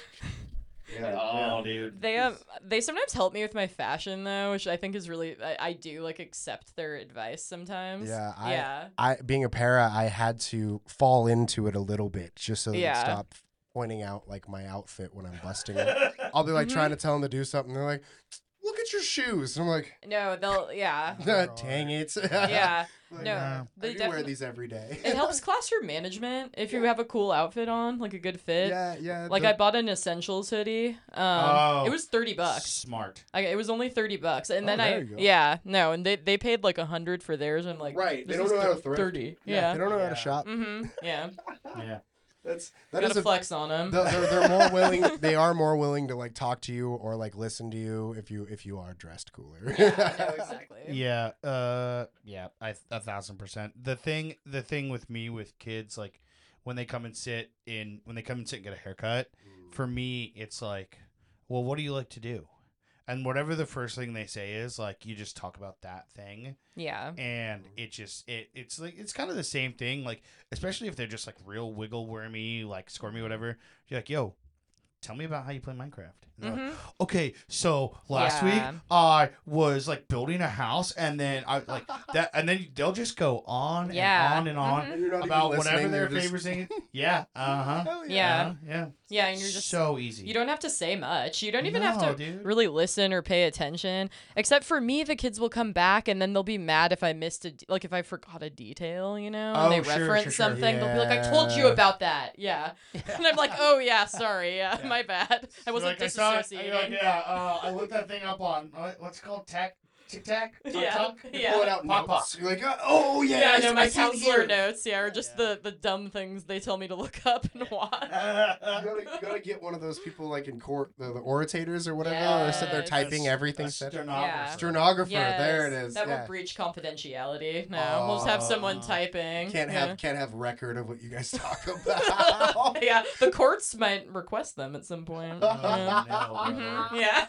Yeah. Oh, dude. They um they sometimes help me with my fashion though, which I think is really I, I do like accept their advice sometimes. Yeah, I, yeah. I being a para, I had to fall into it a little bit just so that Yeah. it stopped pointing out like my outfit when I'm busting it. I'll be like Mhm. trying to tell them to do something. They're like, "Look at your shoes," and I'm like, No, they'll yeah. "Dang it!" Yeah. Like, No, I they do wear definitely- these every day. It helps classroom management if you have a cool outfit on, like a good fit. Yeah, yeah. Like the- I bought an essentials hoodie. Um, Oh. it was thirty bucks. Smart. I, it was only thirty bucks, and Oh, then I there you go. yeah no, and they they paid like a hundred for theirs. I'm like Right, they this don't is know how to thir- thrift. thirty. Yeah, Yeah. they don't know how Yeah. to shop. Mm-hmm. Yeah. Yeah. That's that Gotta is a flex on them. They're, they're, they're more willing. They are more willing to like talk to you or like listen to you if you if you are dressed cooler. Yeah, no, exactly. Yeah, uh, yeah, I a thousand percent. The thing, the thing with me with kids, like when they come and sit in, when they come and sit and get a haircut, for me, it's like, well, what do you like to do? And whatever the first thing they say is, like, you just talk about that thing, Yeah. and it just it it's like it's kind of the same thing, like especially if they're just like real wiggle wormy, like squirmy, whatever. You're like, yo, tell me about how you play Minecraft. And they're like, okay, so last Yeah. week I was like building a house, and then I like that, and then they'll just go on Yeah. and on and on Mhm. And you're not even about whatever listening, their they're just- favorite thing. Yeah, uh huh, Hell Yeah. uh-huh, yeah, Yeah, and you're just so easy. You don't have to say much. You don't even have No, to dude. really listen or pay attention. Except for me, the kids will come back and then they'll be mad if I missed a, de- like if I forgot a detail, you know, and Oh, they sure, sure, reference sure. something. They'll be like, "I told you Yeah. about that." Yeah, and I'm like, "Oh yeah, sorry, yeah, my bad. I wasn't like, I saw it, disassociating." you're like, yeah, uh, I looked that thing up on uh, what's it called, tac, tic tac, Yeah, Tuck? yeah. Pull it out Pop, notes. You're like, oh yeah, Yeah, I no, see- my I see it counselor here. notes, yeah, are just the, the dumb things they tell me to look up and watch. You gotta, you gotta get one of those people like in court, the, the orators or whatever, or sit there Yes. typing A- everything. a said. stenographer. Yeah. Stenographer. Yes, There it is. That yeah. would breach confidentiality. No, we'll just have someone Oh. typing. Can't yeah. have can't have record of what you guys talk about. Yeah, the courts might request them at some point. Oh, Yeah. no, brother. Mhm, yeah.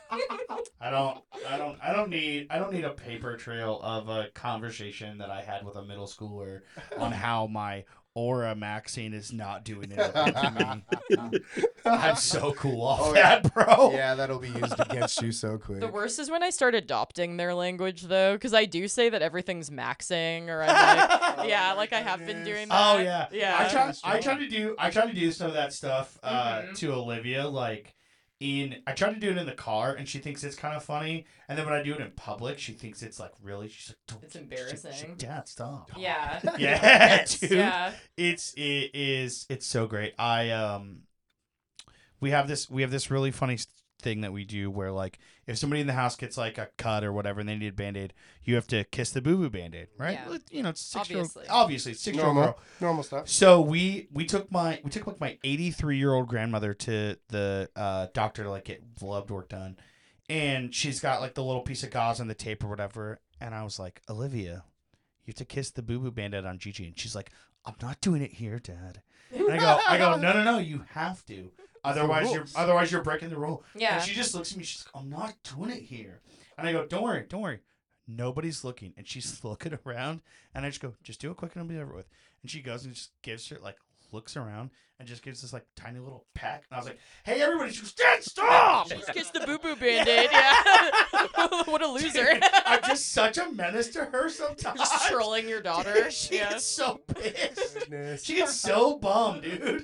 I don't, I don't, I don't need, I don't need a paper trail of a conversation that I had with a middle schooler on how my Aura Maxine is not doing anything to me. I'm so cool off Oh, that, yeah. bro. Yeah, that'll be used against you so quick. The worst is when I start adopting their language, though, because I do say that everything's maxing, or I'm like, yeah, Oh like my I have been goodness. doing that. Oh yeah, yeah. I try, I try to do, I try to do some of that stuff uh, Mhm. to Olivia. Like in, I try to do it in the car, and she thinks it's kind of funny. And then when I do it in public, she thinks it's like really. She's like, don't. It's she's like, embarrassing. Dad, stop. Yeah. Yeah, Yes, dude. Yeah. It's it is it's so great. I um, we have this we have this really funny s- thing that we do where like if somebody in the house gets like a cut or whatever and they need a band-aid, you have to kiss the boo boo band-aid, right? Yeah. You know, it's six year old. Obviously. Obviously, it's six year old normal, girl. normal stuff. So we we took my we took like my eighty-three year old grandmother to the uh, doctor to like get blood work done, and she's got like the little piece of gauze and the tape or whatever. And I was like, Olivia, you have to kiss the boo boo bandit on Gigi, and she's like, I'm not doing it here, Dad. And I go, I go, no, no, no, you have to. Otherwise, you're rules. otherwise you're breaking the rule. Yeah. And she just looks at me. She's like, I'm not doing it here. And I go, don't worry, don't worry. Nobody's looking. And she's looking around. And I just go, just do it quick and it'll be over with. And she goes and just gives her, like, looks around and just gives this, like, tiny little peck. And I was like, hey, everybody. She goes, Dad, stop! Just kiss the boo boo band aid. Yeah. What a loser. I'm just such a menace to her sometimes. Just trolling your daughter. She Yeah. gets so pissed. Goodness. She gets so bummed, dude.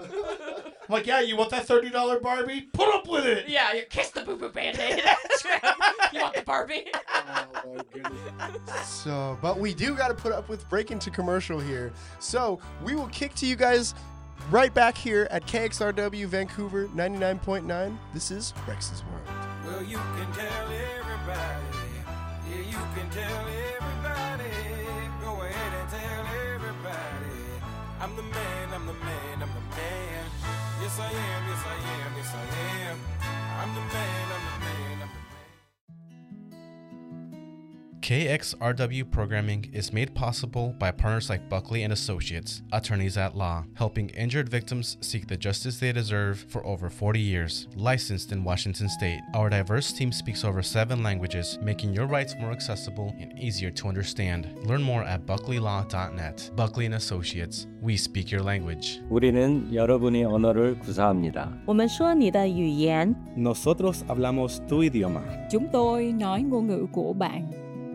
I'm like, yeah, you want that thirty dollar Barbie? Put up with it. Yeah, you kiss the boo boo band aid. You want the Barbie? Oh my goodness. So, but we do got to put up with break into commercial here. So we will kick to you guys right back here at K X R W Vancouver ninety-nine point nine. This is Rex's World. Well, you can tell everybody. Yeah, you can tell everybody. Go ahead and tell everybody. I'm the man, I'm the man, I'm the man. Yes, I am, yes, I am, yes, I am. I'm the man, I'm the man, I'm the man. K X R W programming is made possible by partners like Buckley and Associates, attorneys at law, helping injured victims seek the justice they deserve for over forty years. Licensed in Washington State, our diverse team speaks over seven languages, making your rights more accessible and easier to understand. Learn more at buckley law dot net. Buckley and Associates, we speak your language. 우리는 여러분의 언어를 구사합니다. 我们说你的语言。 Nosotros hablamos tu idioma. Chúng tôi nói ngôn ngữ của bạn.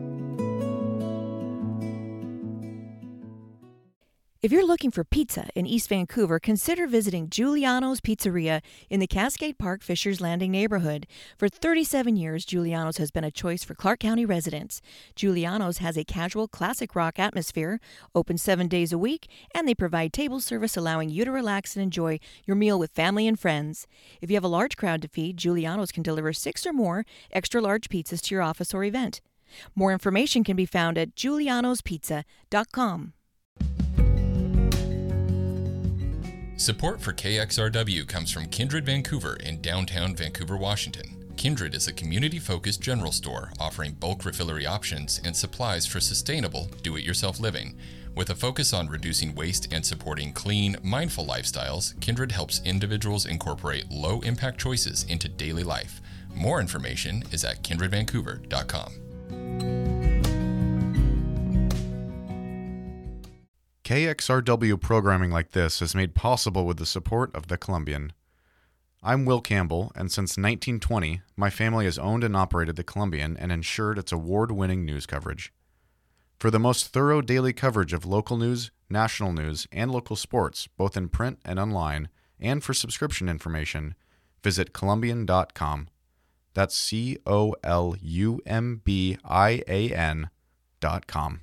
If you're looking for pizza in East Vancouver, consider visiting Giuliano's Pizzeria in the Cascade Park Fishers Landing neighborhood. For thirty-seven years, Giuliano's has been a choice for Clark County residents. Giuliano's has a casual classic rock atmosphere, open seven days a week, and they provide table service allowing you to relax and enjoy your meal with family and friends. If you have a large crowd to feed, Giuliano's can deliver six or more extra large pizzas to your office or event. More information can be found at giulianos pizza dot com. Support for K X R W comes from Kindred Vancouver in downtown Vancouver, Washington. Kindred is a community-focused general store offering bulk refillery options and supplies for sustainable, do-it-yourself living. With a focus on reducing waste and supporting clean, mindful lifestyles, Kindred helps individuals incorporate low-impact choices into daily life. More information is at kindred vancouver dot com. K X R W programming like this is made possible with the support of the Columbian. I'm Will Campbell, and since nineteen twenty, my family has owned and operated the Columbian and ensured its award-winning news coverage. For the most thorough daily coverage of local news, national news, and local sports, both in print and online, and for subscription information, visit columbian dot com. That's C O L U M B I A N dot com.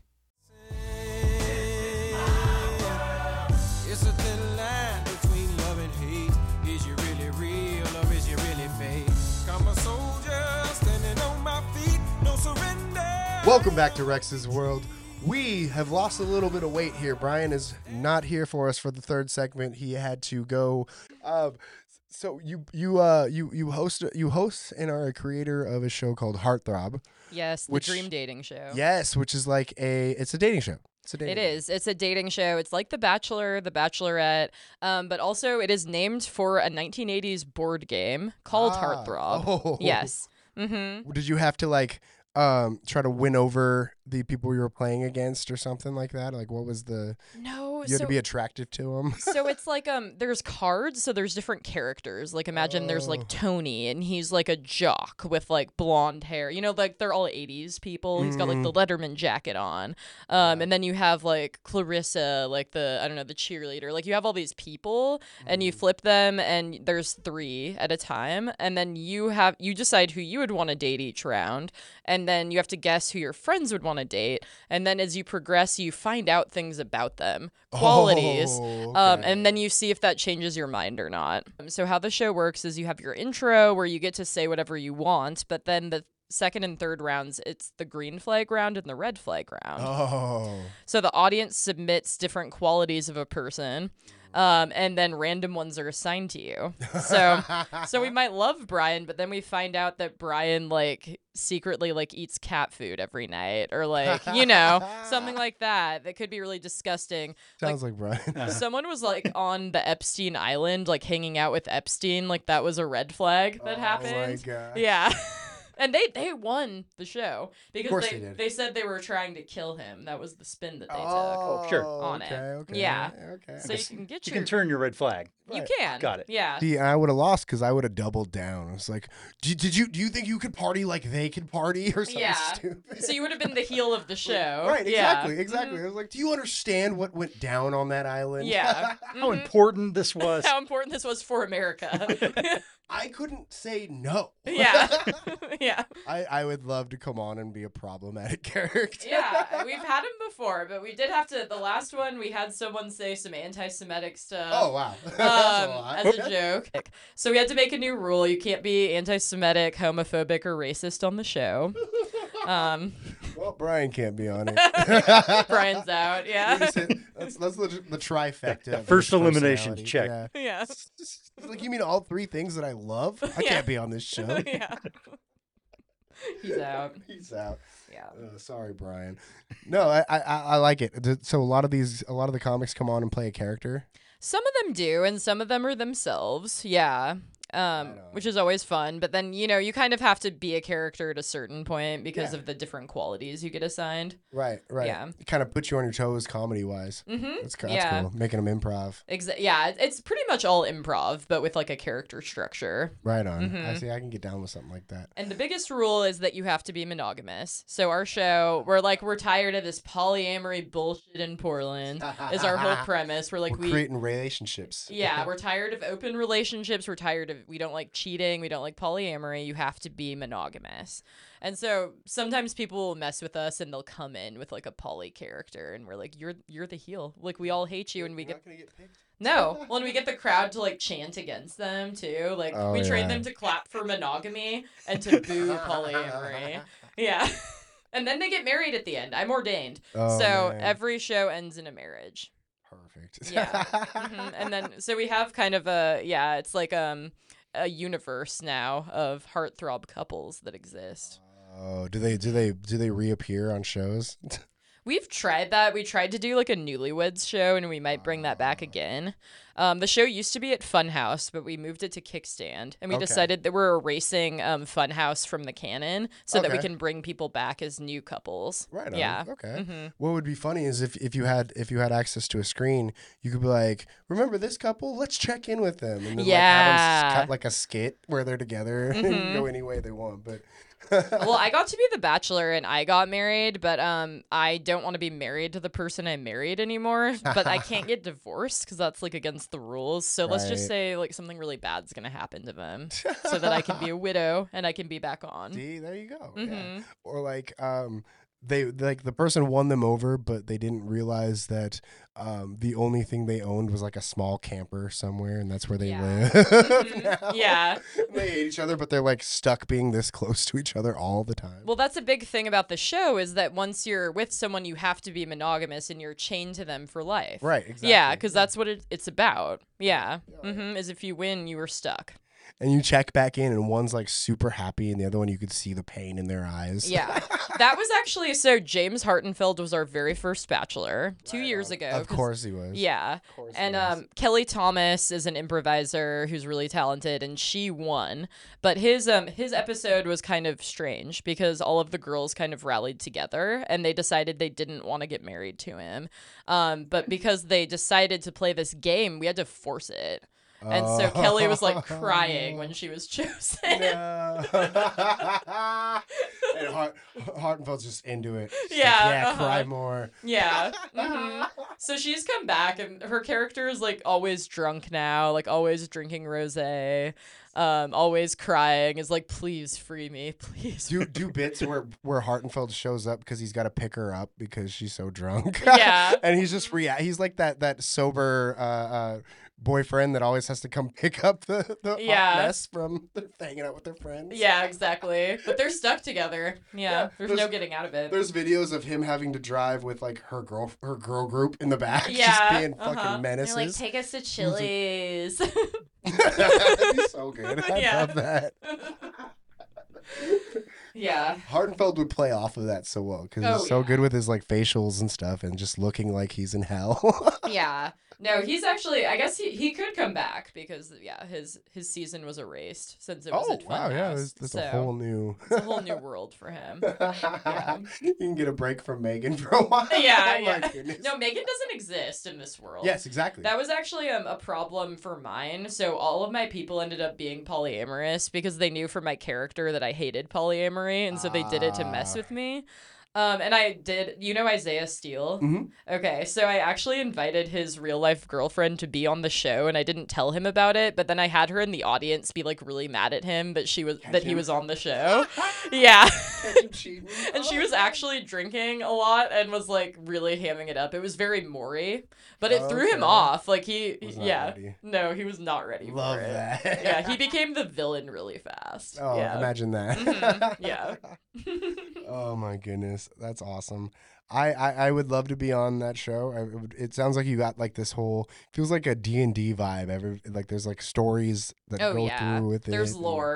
It's a thin line between love and hate. Is you really real or is you really fake? I'm a soldier standing on my feet, no surrender. Welcome back to Rex's World. We have lost a little bit of weight here. Brian is not here for us for the third segment. He had to go. Uh, so you you uh you you host you host and are a creator of a show called Heartthrob. Yes, the which, dream dating show. Yes, which is like a it's a dating show. It's a dating It is. It's a dating show. It's like The Bachelor, The Bachelorette, um, but also it is named for a nineteen eighties board game called Ah. Heartthrob. Oh. Yes. Mm-hmm. Did you have to like um try to win over the people you were playing against or something like that? Like what was the No, You had so to be attractive to them. so it's like um there's cards, so there's different characters. Like imagine there's Oh. like Tony and he's like a jock with like blonde hair. You know, like they're all eighties people. He's got like the Letterman jacket on. Um and then you have like Clarissa, like the I don't know, the cheerleader. Like you have all these people and you flip them and there's three at a time and then you have you decide who you would want to date each round and then you have to guess who your friends would want to date and then as you progress you find out things about them. Qualities, Oh, um, okay. and then you see if that changes your mind or not. Um, so how the show works is you have your intro where you get to say whatever you want, but then the second and third rounds, it's the green flag round and the red flag round. Oh. So the audience submits different qualities of a person, um, and then random ones are assigned to you. So, so we might love Brian, but then we find out that Brian like secretly like eats cat food every night, or like you know something like that. That could be really disgusting. Sounds like, Brian. Someone was like on the Epstein Island, like hanging out with Epstein. Like that was a red flag that Oh happened. my gosh. Yeah. And they, they won the show because course they, they did. they said they were trying to kill him. That was the spin that they Oh, took sure. on okay, it. okay, Yeah. Okay. So you can get You your can turn your red flag. you Right. can. Got it. Yeah. See, I would have lost because I would have doubled down. I was like, did, did you do you think you could party like they could party or something Yeah. stupid? So you would have been the heel of the show. Right, Yeah. exactly, exactly. I was like, do you understand what went down on that island? Yeah. How Mhm. important this was. How important this was for America. I couldn't say no. yeah. yeah. I, I would love to come on and be a problematic character. Yeah, we've had him before, but we did have to. The last one, we had someone say some anti-Semitic stuff. Oh, wow. That's a Um, lot. as a joke. So we had to make a new rule. You can't be anti-Semitic, homophobic, or racist on the show. Um, Well, Brian can't be on it. Brian's out. We Yeah. just hit- that's that's the, the trifecta. of First his elimination, personality. check. Yeah. Yeah. It's like, you mean all three things that I love? I Yeah. can't be on this show. yeah. He's out. He's out. Yeah. Uh, sorry, Brian. No, I, I I like it. Th- So a lot of these, a lot of the comics come on and play a character. Some of them do, and some of them are themselves. Yeah. Um, which is always fun. But then, you know, you kind of have to be a character at a certain point because Yeah. of the different qualities you get assigned. Right, right. Yeah. It kind of puts you on your toes comedy wise. Mm-hmm. That's, co- that's Yeah. cool. Making them improv. Exa- yeah, it- it's pretty much all improv, but with like a character structure. Right on. Mhm. I see. I can get down with something like that. And the biggest rule is that you have to be monogamous. So our show, we're like, we're tired of this polyamory bullshit in Portland, is our whole premise. We're like, We're we. creating relationships. Yeah, we're tired of open relationships. We're tired of, we don't like cheating. We don't like polyamory. You have to be monogamous. And so sometimes people will mess with us and they'll come in with like a poly character and we're like, you're you're the heel. Like we all hate you and we get, get picked. no. Well, and we get the crowd to like chant against them too. Like Oh, we train yeah. them to clap for monogamy and to boo polyamory. Yeah. And then they get married at the end. I'm ordained. Oh, so man. every show ends in a marriage. Perfect. Yeah. Mhm. And then so we have kind of a yeah, it's like um a universe now of heartthrob couples that exist. Oh, do they do they do they reappear on shows? We've tried that. We tried to do like a newlyweds show and we might bring that back again. Um, the show used to be at Funhouse, but we moved it to Kickstand and we Okay. decided that we're erasing um, Funhouse from the canon so that we Okay. can bring people back as new couples. Right on. Yeah. Okay. Mhm. What would be funny is if, if you had if you had access to a screen, you could be like, remember this couple? Let's check in with them, and then like have them s- Yeah. cut like a skit where they're together and Mhm. go any way they want. But Well, I got to be the bachelor and I got married, but um, I don't want to be married to the person I married anymore. But I can't get divorced because that's like against the rules. So let's just Right. say like something really bad's gonna happen to them, so that I can be a widow and I can be back on. see, there you go. Yeah. Mhm. Or like um they like the person won them over, but they didn't realize that um the only thing they owned was like a small camper somewhere, and that's where they Yeah. live. Mhm. now. Yeah. They hate each other, but they're like stuck being this close to each other all the time. Well, that's a big thing about the show is that once you're with someone, you have to be monogamous and you're chained to them for life. Right, Yeah, exactly. because that's what it, it's about. Yeah. Mm-hmm. Is if you win, you were stuck. And you check back in, and one's like super happy, and the other one you could see the pain in their eyes. Yeah. That was actually so James Hartenfeld was our very first bachelor two years ago. Of 'cause- course he was. Yeah. course he And was. um Kelly Thomas is an improviser who's really talented and she won. But his um his episode was kind of strange because all of the girls kind of rallied together and they decided they didn't want to get married to him. Um but because they decided to play this game, we had to force it. And so Kelly was like crying when she was chosen. No. and Hart, Hartenfeld's just into it. She's like, Yeah, yeah, uh-huh. cry more. Yeah. Mhm. So she's come back, and her character is like always drunk now, like always drinking rosé, um, always crying. Is like, please free me, please. Do do bits where where Hartenfeld shows up because he's got to pick her up because she's so drunk. Yeah. and he's just rea- He's like that that sober uh, uh, boyfriend that always has to come pick up the the Yeah. hot mess from hanging out with their friends. Yeah, exactly. But they're stuck together. Yeah, Yeah, there's, there's- no getting out of it. There's videos of him having to drive with like her girl her girl group in the back, Yeah, just being uh-huh. fucking menaces. They're like, take us to Chili's. That'd be so good. I Yeah. love that. Yeah. Hartenfeld would play off of that so well because Oh, he's so yeah. good with his like facials and stuff and just looking like he's in hell. Yeah. No, he's actually. I guess he, he could come back because yeah, his his season was erased since it was oh at wow, yeah, Funhouse. there's, there's so a whole new. it's a whole new world for him. Yeah. You can get a break from Megan for a while. Yeah, Oh, my yeah. goodness. No, Megan doesn't exist in this world. Yes, exactly. That was actually um, a problem for mine. So all of my people ended up being polyamorous because they knew from my character that I hated polyamory, and so they did it to mess Ah. with me. Um, and I did, you know Isaiah Steele? Mhm. Okay, so I actually invited his real life girlfriend to be on the show, and I didn't tell him about it. But then I had her in the audience be like really mad at him that she was that he him. was on the show. Yeah. Catch him cheating. And she was actually drinking a lot and was like really hamming it up. It was very Maury, but it threw him Okay. off. Like he, Was not yeah, ready. no, he was not ready Love for it. that. Yeah, he became the villain really fast. Oh, yeah. imagine that. Mhm, yeah. Oh my goodness, that's awesome. I, I, I would love to be on that show. I, it, would, it sounds like you got like this whole feels like a D and D vibe. Every like there's like stories that Oh go yeah. through with There's it. and- lore. Oh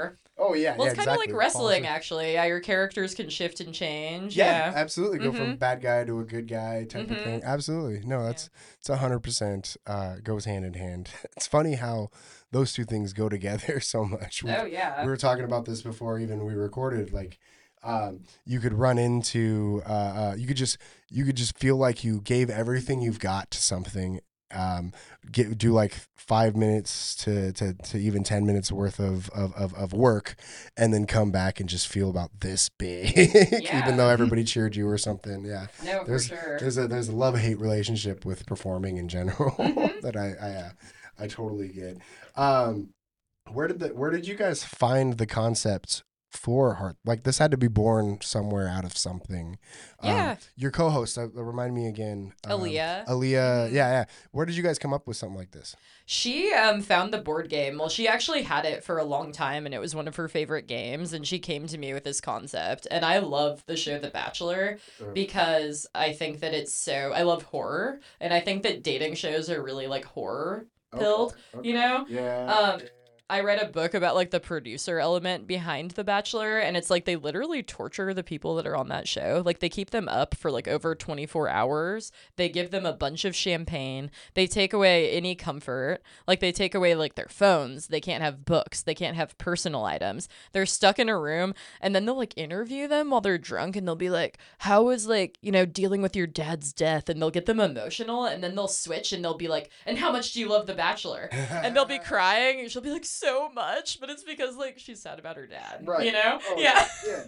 Oh yeah, Well, yeah, it's kind of exactly. like wrestling, Follows- actually. Yeah, your characters can shift and change. Yeah, Yeah, absolutely. Go from Mhm. bad guy to a good guy type of Mhm. thing. Absolutely. No, that's it's a hundred percent uh goes hand in hand. It's funny how those two things go together so much. We- Oh, yeah. We were talking about this before even we recorded. Like, um, you could run into uh, uh you could just you could just feel like you gave everything you've got to something. Um, get do like five minutes to, to, to even ten minutes worth of, of, of, of work, and then come back and just feel about this big, Yeah. even though everybody cheered you or something. Yeah, No, for there's sure. there's a there's a love hate relationship with performing in general Mm-hmm. that I I, uh, I totally get. Um, where did the where did you guys find the concept for Heart? Like, this had to be born somewhere out of something. Um, Yeah. your co-host, uh, remind me again. Um, Aaliyah. Aaliyah, yeah, yeah. Where did you guys come up with something like this? She um found the board game. Well, she actually had it for a long time, and it was one of her favorite games. And she came to me with this concept. And I love the show The Bachelor Sure. because I think that it's so. I love horror, and I think that dating shows are really like horror pilled. Okay, You know? Yeah. Um, I read a book about like the producer element behind The Bachelor, and it's like they literally torture the people that are on that show. Like, they keep them up for like over twenty-four hours. They give them a bunch of champagne. They take away any comfort. Like, they take away like their phones. They can't have books. They can't have personal items. They're stuck in a room, and then they'll like interview them while they're drunk, and they'll be like, how was like, you know, dealing with your dad's death? And they'll get them emotional, and then they'll switch and they'll be like, and how much do you love The Bachelor? And they'll be crying, and she'll be like, so much, but it's because like she's sad about her dad. Right. You know? Oh, yeah. yeah.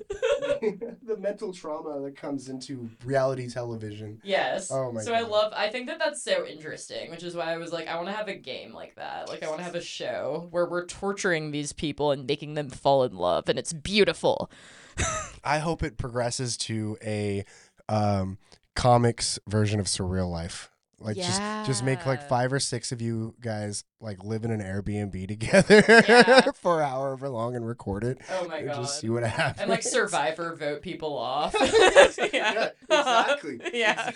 The mental trauma that comes into reality television. Yes. Oh my so God. I love I think that that's so interesting, which is why I was like, I want to have a game like that. Like, I want to have a show where we're torturing these people and making them fall in love, and it's beautiful. I hope it progresses to a um, comics version of Surreal Life. Like, just just make like Yeah. five or six of you guys like live in an Airbnb together Yeah. for however long and record it. Oh my and God. just see what happens. And like Survivor vote people off. Yeah, exactly. Yeah.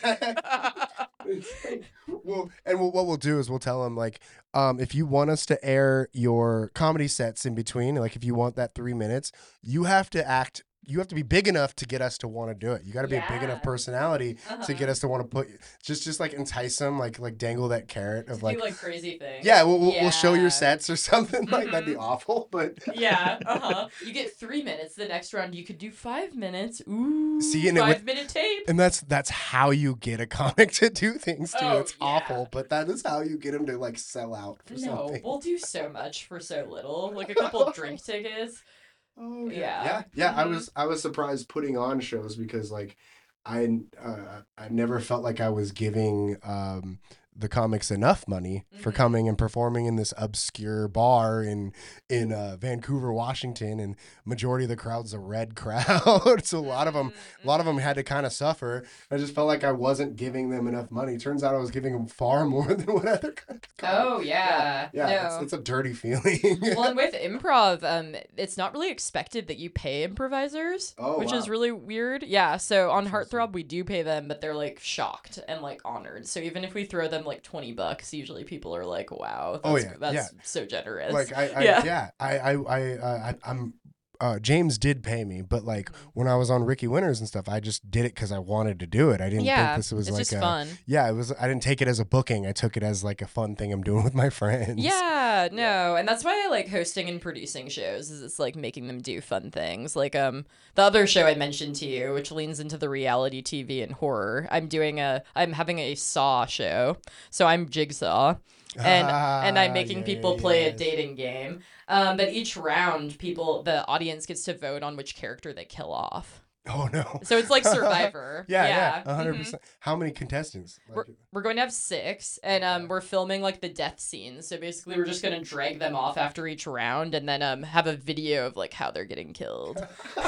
It's like, well, and we'll, what we'll do is we'll tell them like, um, if you want us to air your comedy sets in between, like if you want that three minutes, you have to act. You have to be big enough to get us to want to do it. You got to be a big Yeah. enough personality Uh-huh. to get us to want to put just just like entice them, like like dangle that carrot of Do like, like crazy things. yeah, we'll, we'll, we'll show Yeah. your sets or something like that'd be awful, but Yeah, uh-huh. You get three minutes. The next round, you could do five minutes. Ooh, See, and it five would- minute tape. and that's that's how you get a comic to do things too. Oh, it's yeah. awful, but that is how you get them to like sell out for No, something. we'll do so much for so little. Like a couple drink tickets. Oh yeah. yeah, yeah. I Mhm. was I was surprised putting on shows because like I uh, I never felt like I was giving um, the comics enough money for Mhm. coming and performing in this obscure bar in in uh, Vancouver, Washington, and majority of the crowd's a red crowd, so a lot of them a lot of them had to kind of suffer. I just felt like I wasn't giving them enough money. Turns out I was giving them far more than what other comics. Oh yeah. Yeah, No. it's, it's a dirty feeling. Well, and with improv, um, it's not really expected that you pay improvisers, Oh, which is wow. really weird. Yeah, so on Heartthrob, we do pay them, but they're like shocked and like honored. So even if we throw them like twenty bucks, usually people are like, "Wow, that's, Oh, yeah, that's yeah. so generous." Like I, I Yeah. yeah. I I I, uh, I I'm uh, James did pay me, but like when I was on Ricky Winters and stuff, I just did it because I wanted to do it. I didn't Yeah, think this was it's like just a, fun. Yeah, it was. I didn't take it as a booking. I took it as like a fun thing I'm doing with my friends. Yeah, no, and that's why I like hosting and producing shows. Is it's like making them do fun things. Like um, the other show I mentioned to you, which leans into the reality T V and horror. I'm doing a, I'm having a Saw show, so I'm Jigsaw, and and I'm Ah, making yeah, people yeah, play yes. a dating game. Um, but each round, people, the audience gets to vote on which character they kill off. Oh no. So it's like Survivor. yeah, Yeah, yeah, a hundred mhm. percent. How many contestants? Like, We're, we're going to have six, and um, we're filming like the death scenes. So basically, we're just going to drag them off after each round, and then um, have a video of like how they're getting killed.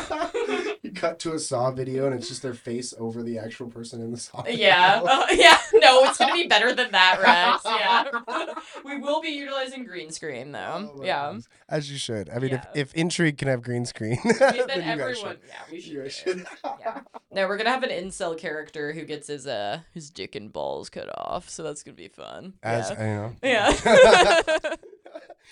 you cut to a Saw video and it's just their face over the actual person in the Saw. Yeah, video. uh, yeah. No, it's going to be better than that, Rex. Yeah, we will be utilizing green screen though. Oh, my Yeah, goodness. As you should. I mean, Yeah. if, if Intrigue can have green screen, then, then you guys everyone. should. Yeah, we should. You guys do it. should. Yeah. No, we're gonna have an incel character who gets his uh his dick and balls cut off, so that's gonna be fun. As yeah. I know. Yeah.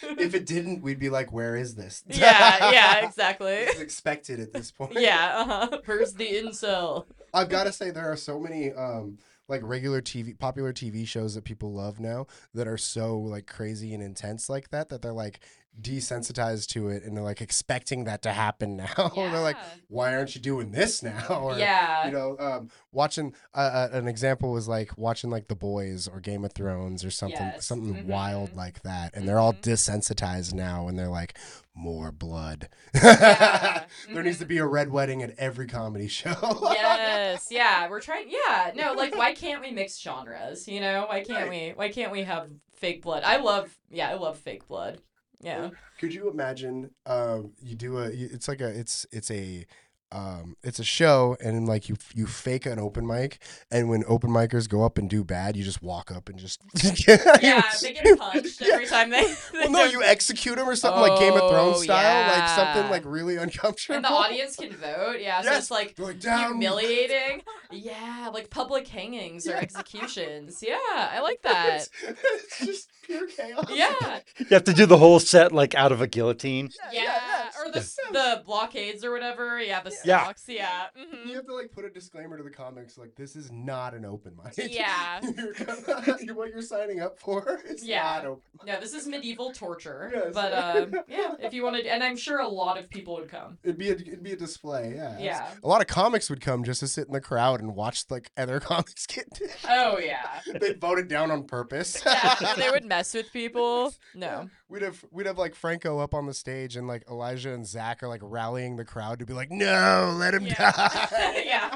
If it didn't, we'd be like, where is this? Yeah, yeah, exactly. It's expected at this point. Yeah, uh-huh. Where's the incel? I've got to say, there are so many um, like regular T V, popular T V shows that people love now that are so like crazy and intense like that, that they're like desensitized to it and they're like expecting that to happen now. Yeah. They're like, why aren't you doing this now? Or, Yeah. you know, um, watching uh, uh, an example was like watching like The Boys or Game of Thrones or something, Yes. something Mhm. wild like that, and they're all desensitized now, and they're like, more blood. Yeah. There needs to be a red wedding at every comedy show. Yes, yeah, we're trying. Yeah, no, like, why can't we mix genres? You know, why can't we? Why can't we have fake blood? I love, yeah, I love fake blood. Yeah. Could you imagine? Um, you do a. You, it's like a. It's it's a. Um, it's a show, and like you you fake an open mic, and when open micers go up and do bad, you just walk up and just Yeah, they get punched every time they. they well, no, don't- you execute them or something like Game of Thrones Oh, style, like something yeah. like really uncomfortable. And the audience can vote, yeah. So Yes, it's like they're like, down. humiliating. Yeah, like public hangings or executions. Yeah, I like that. It's just pure chaos. Yeah, You have to do the whole set like out of a guillotine. yeah. Or the the blockades or whatever. Yeah, the Yeah. stocks. Yeah. Mhm. You have to like put a disclaimer to the comics, like this is not an open mic. Yeah. You're gonna- what you're signing up for is Yeah. not open. No, this is medieval torture. Yes. But um, yeah, if you wanted, and I'm sure a lot of people would come. It'd be a, it'd be a display, yeah. Yeah. A lot of comics would come just to sit in the crowd and watch like other comics get. Oh yeah. They'd vote it down on purpose. Yeah, they would mess with people. No. We'd have we'd have like Franco up on the stage, and like Elijah and Zach are like rallying the crowd to be like, no, let him die. Yeah.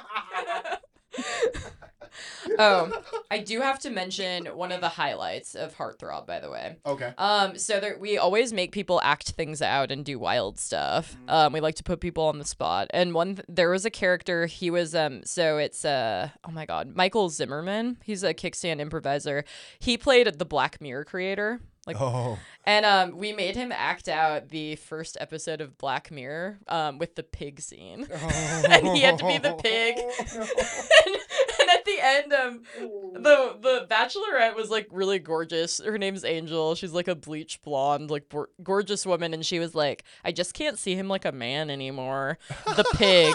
Oh, I do have to mention one of the highlights of Heartthrob, by the way. Okay. Um, so there, we always make people act things out and do wild stuff. Um, we like to put people on the spot. And one, th- there was a character. He was um, so it's uh, oh my god, Michael Zimmerman. He's a kickstand improviser. He played the Black Mirror creator. Like, Oh. and um, we made him act out the first episode of Black Mirror um, with the pig scene. And he had to be the pig. and, and at the end, um, the the bachelorette was like really gorgeous. Her name's Angel. She's like a bleach blonde, like bo- gorgeous woman. And she was like, I just can't see him like a man anymore. The pig.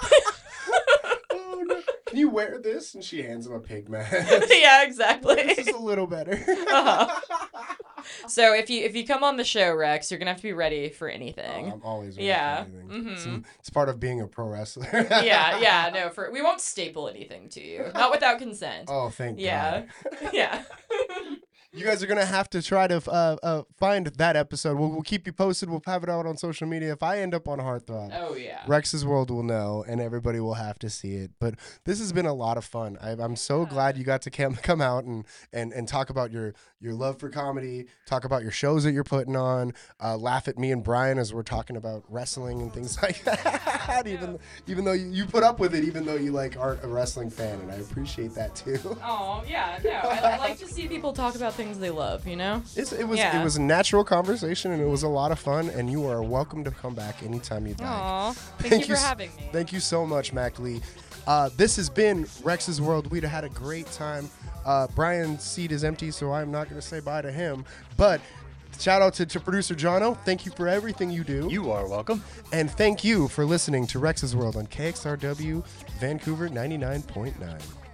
Oh, no. Can you wear this? And she hands him a pig mask. Yeah, exactly. This is a little better. Uh-huh. So if you if you come on the show, Rex, you're gonna have to be ready for anything. Oh, I'm always ready yeah. for anything. Mhm. It's, it's part of being a pro wrestler. yeah, yeah, no, for we won't staple anything to you, not without consent. Oh, thank yeah. God. Yeah, You guys are gonna have to try to uh, uh, find that episode. We'll, we'll keep you posted. We'll have it out on social media. If I end up on Heartthrob, oh yeah, Rex's World will know, and everybody will have to see it. But this has been a lot of fun. I, I'm so glad you got to come come out and, and, and talk about your, your love for comedy, talk about your shows that you're putting on, uh, laugh at me and Brian as we're talking about wrestling and things like that. even even though you, you put up with it, even though you like aren't a wrestling fan, and I appreciate that too. Oh yeah, no, I, I like to see people talk about things they love. You know. It's, it was Yeah. it was a natural conversation, and it was a lot of fun. And you are welcome to come back anytime you'd like. Aw, thank, you for s- having me. Thank you so much, Mac Lee. Uh, this has been Rex's World. We'd had a great time. Uh, Brian's seat is empty, so I'm not going to say bye to him. But shout out to, to producer Jono. Thank you for everything you do. You are welcome. And thank you for listening to Rex's World on K X R W Vancouver ninety-nine point nine.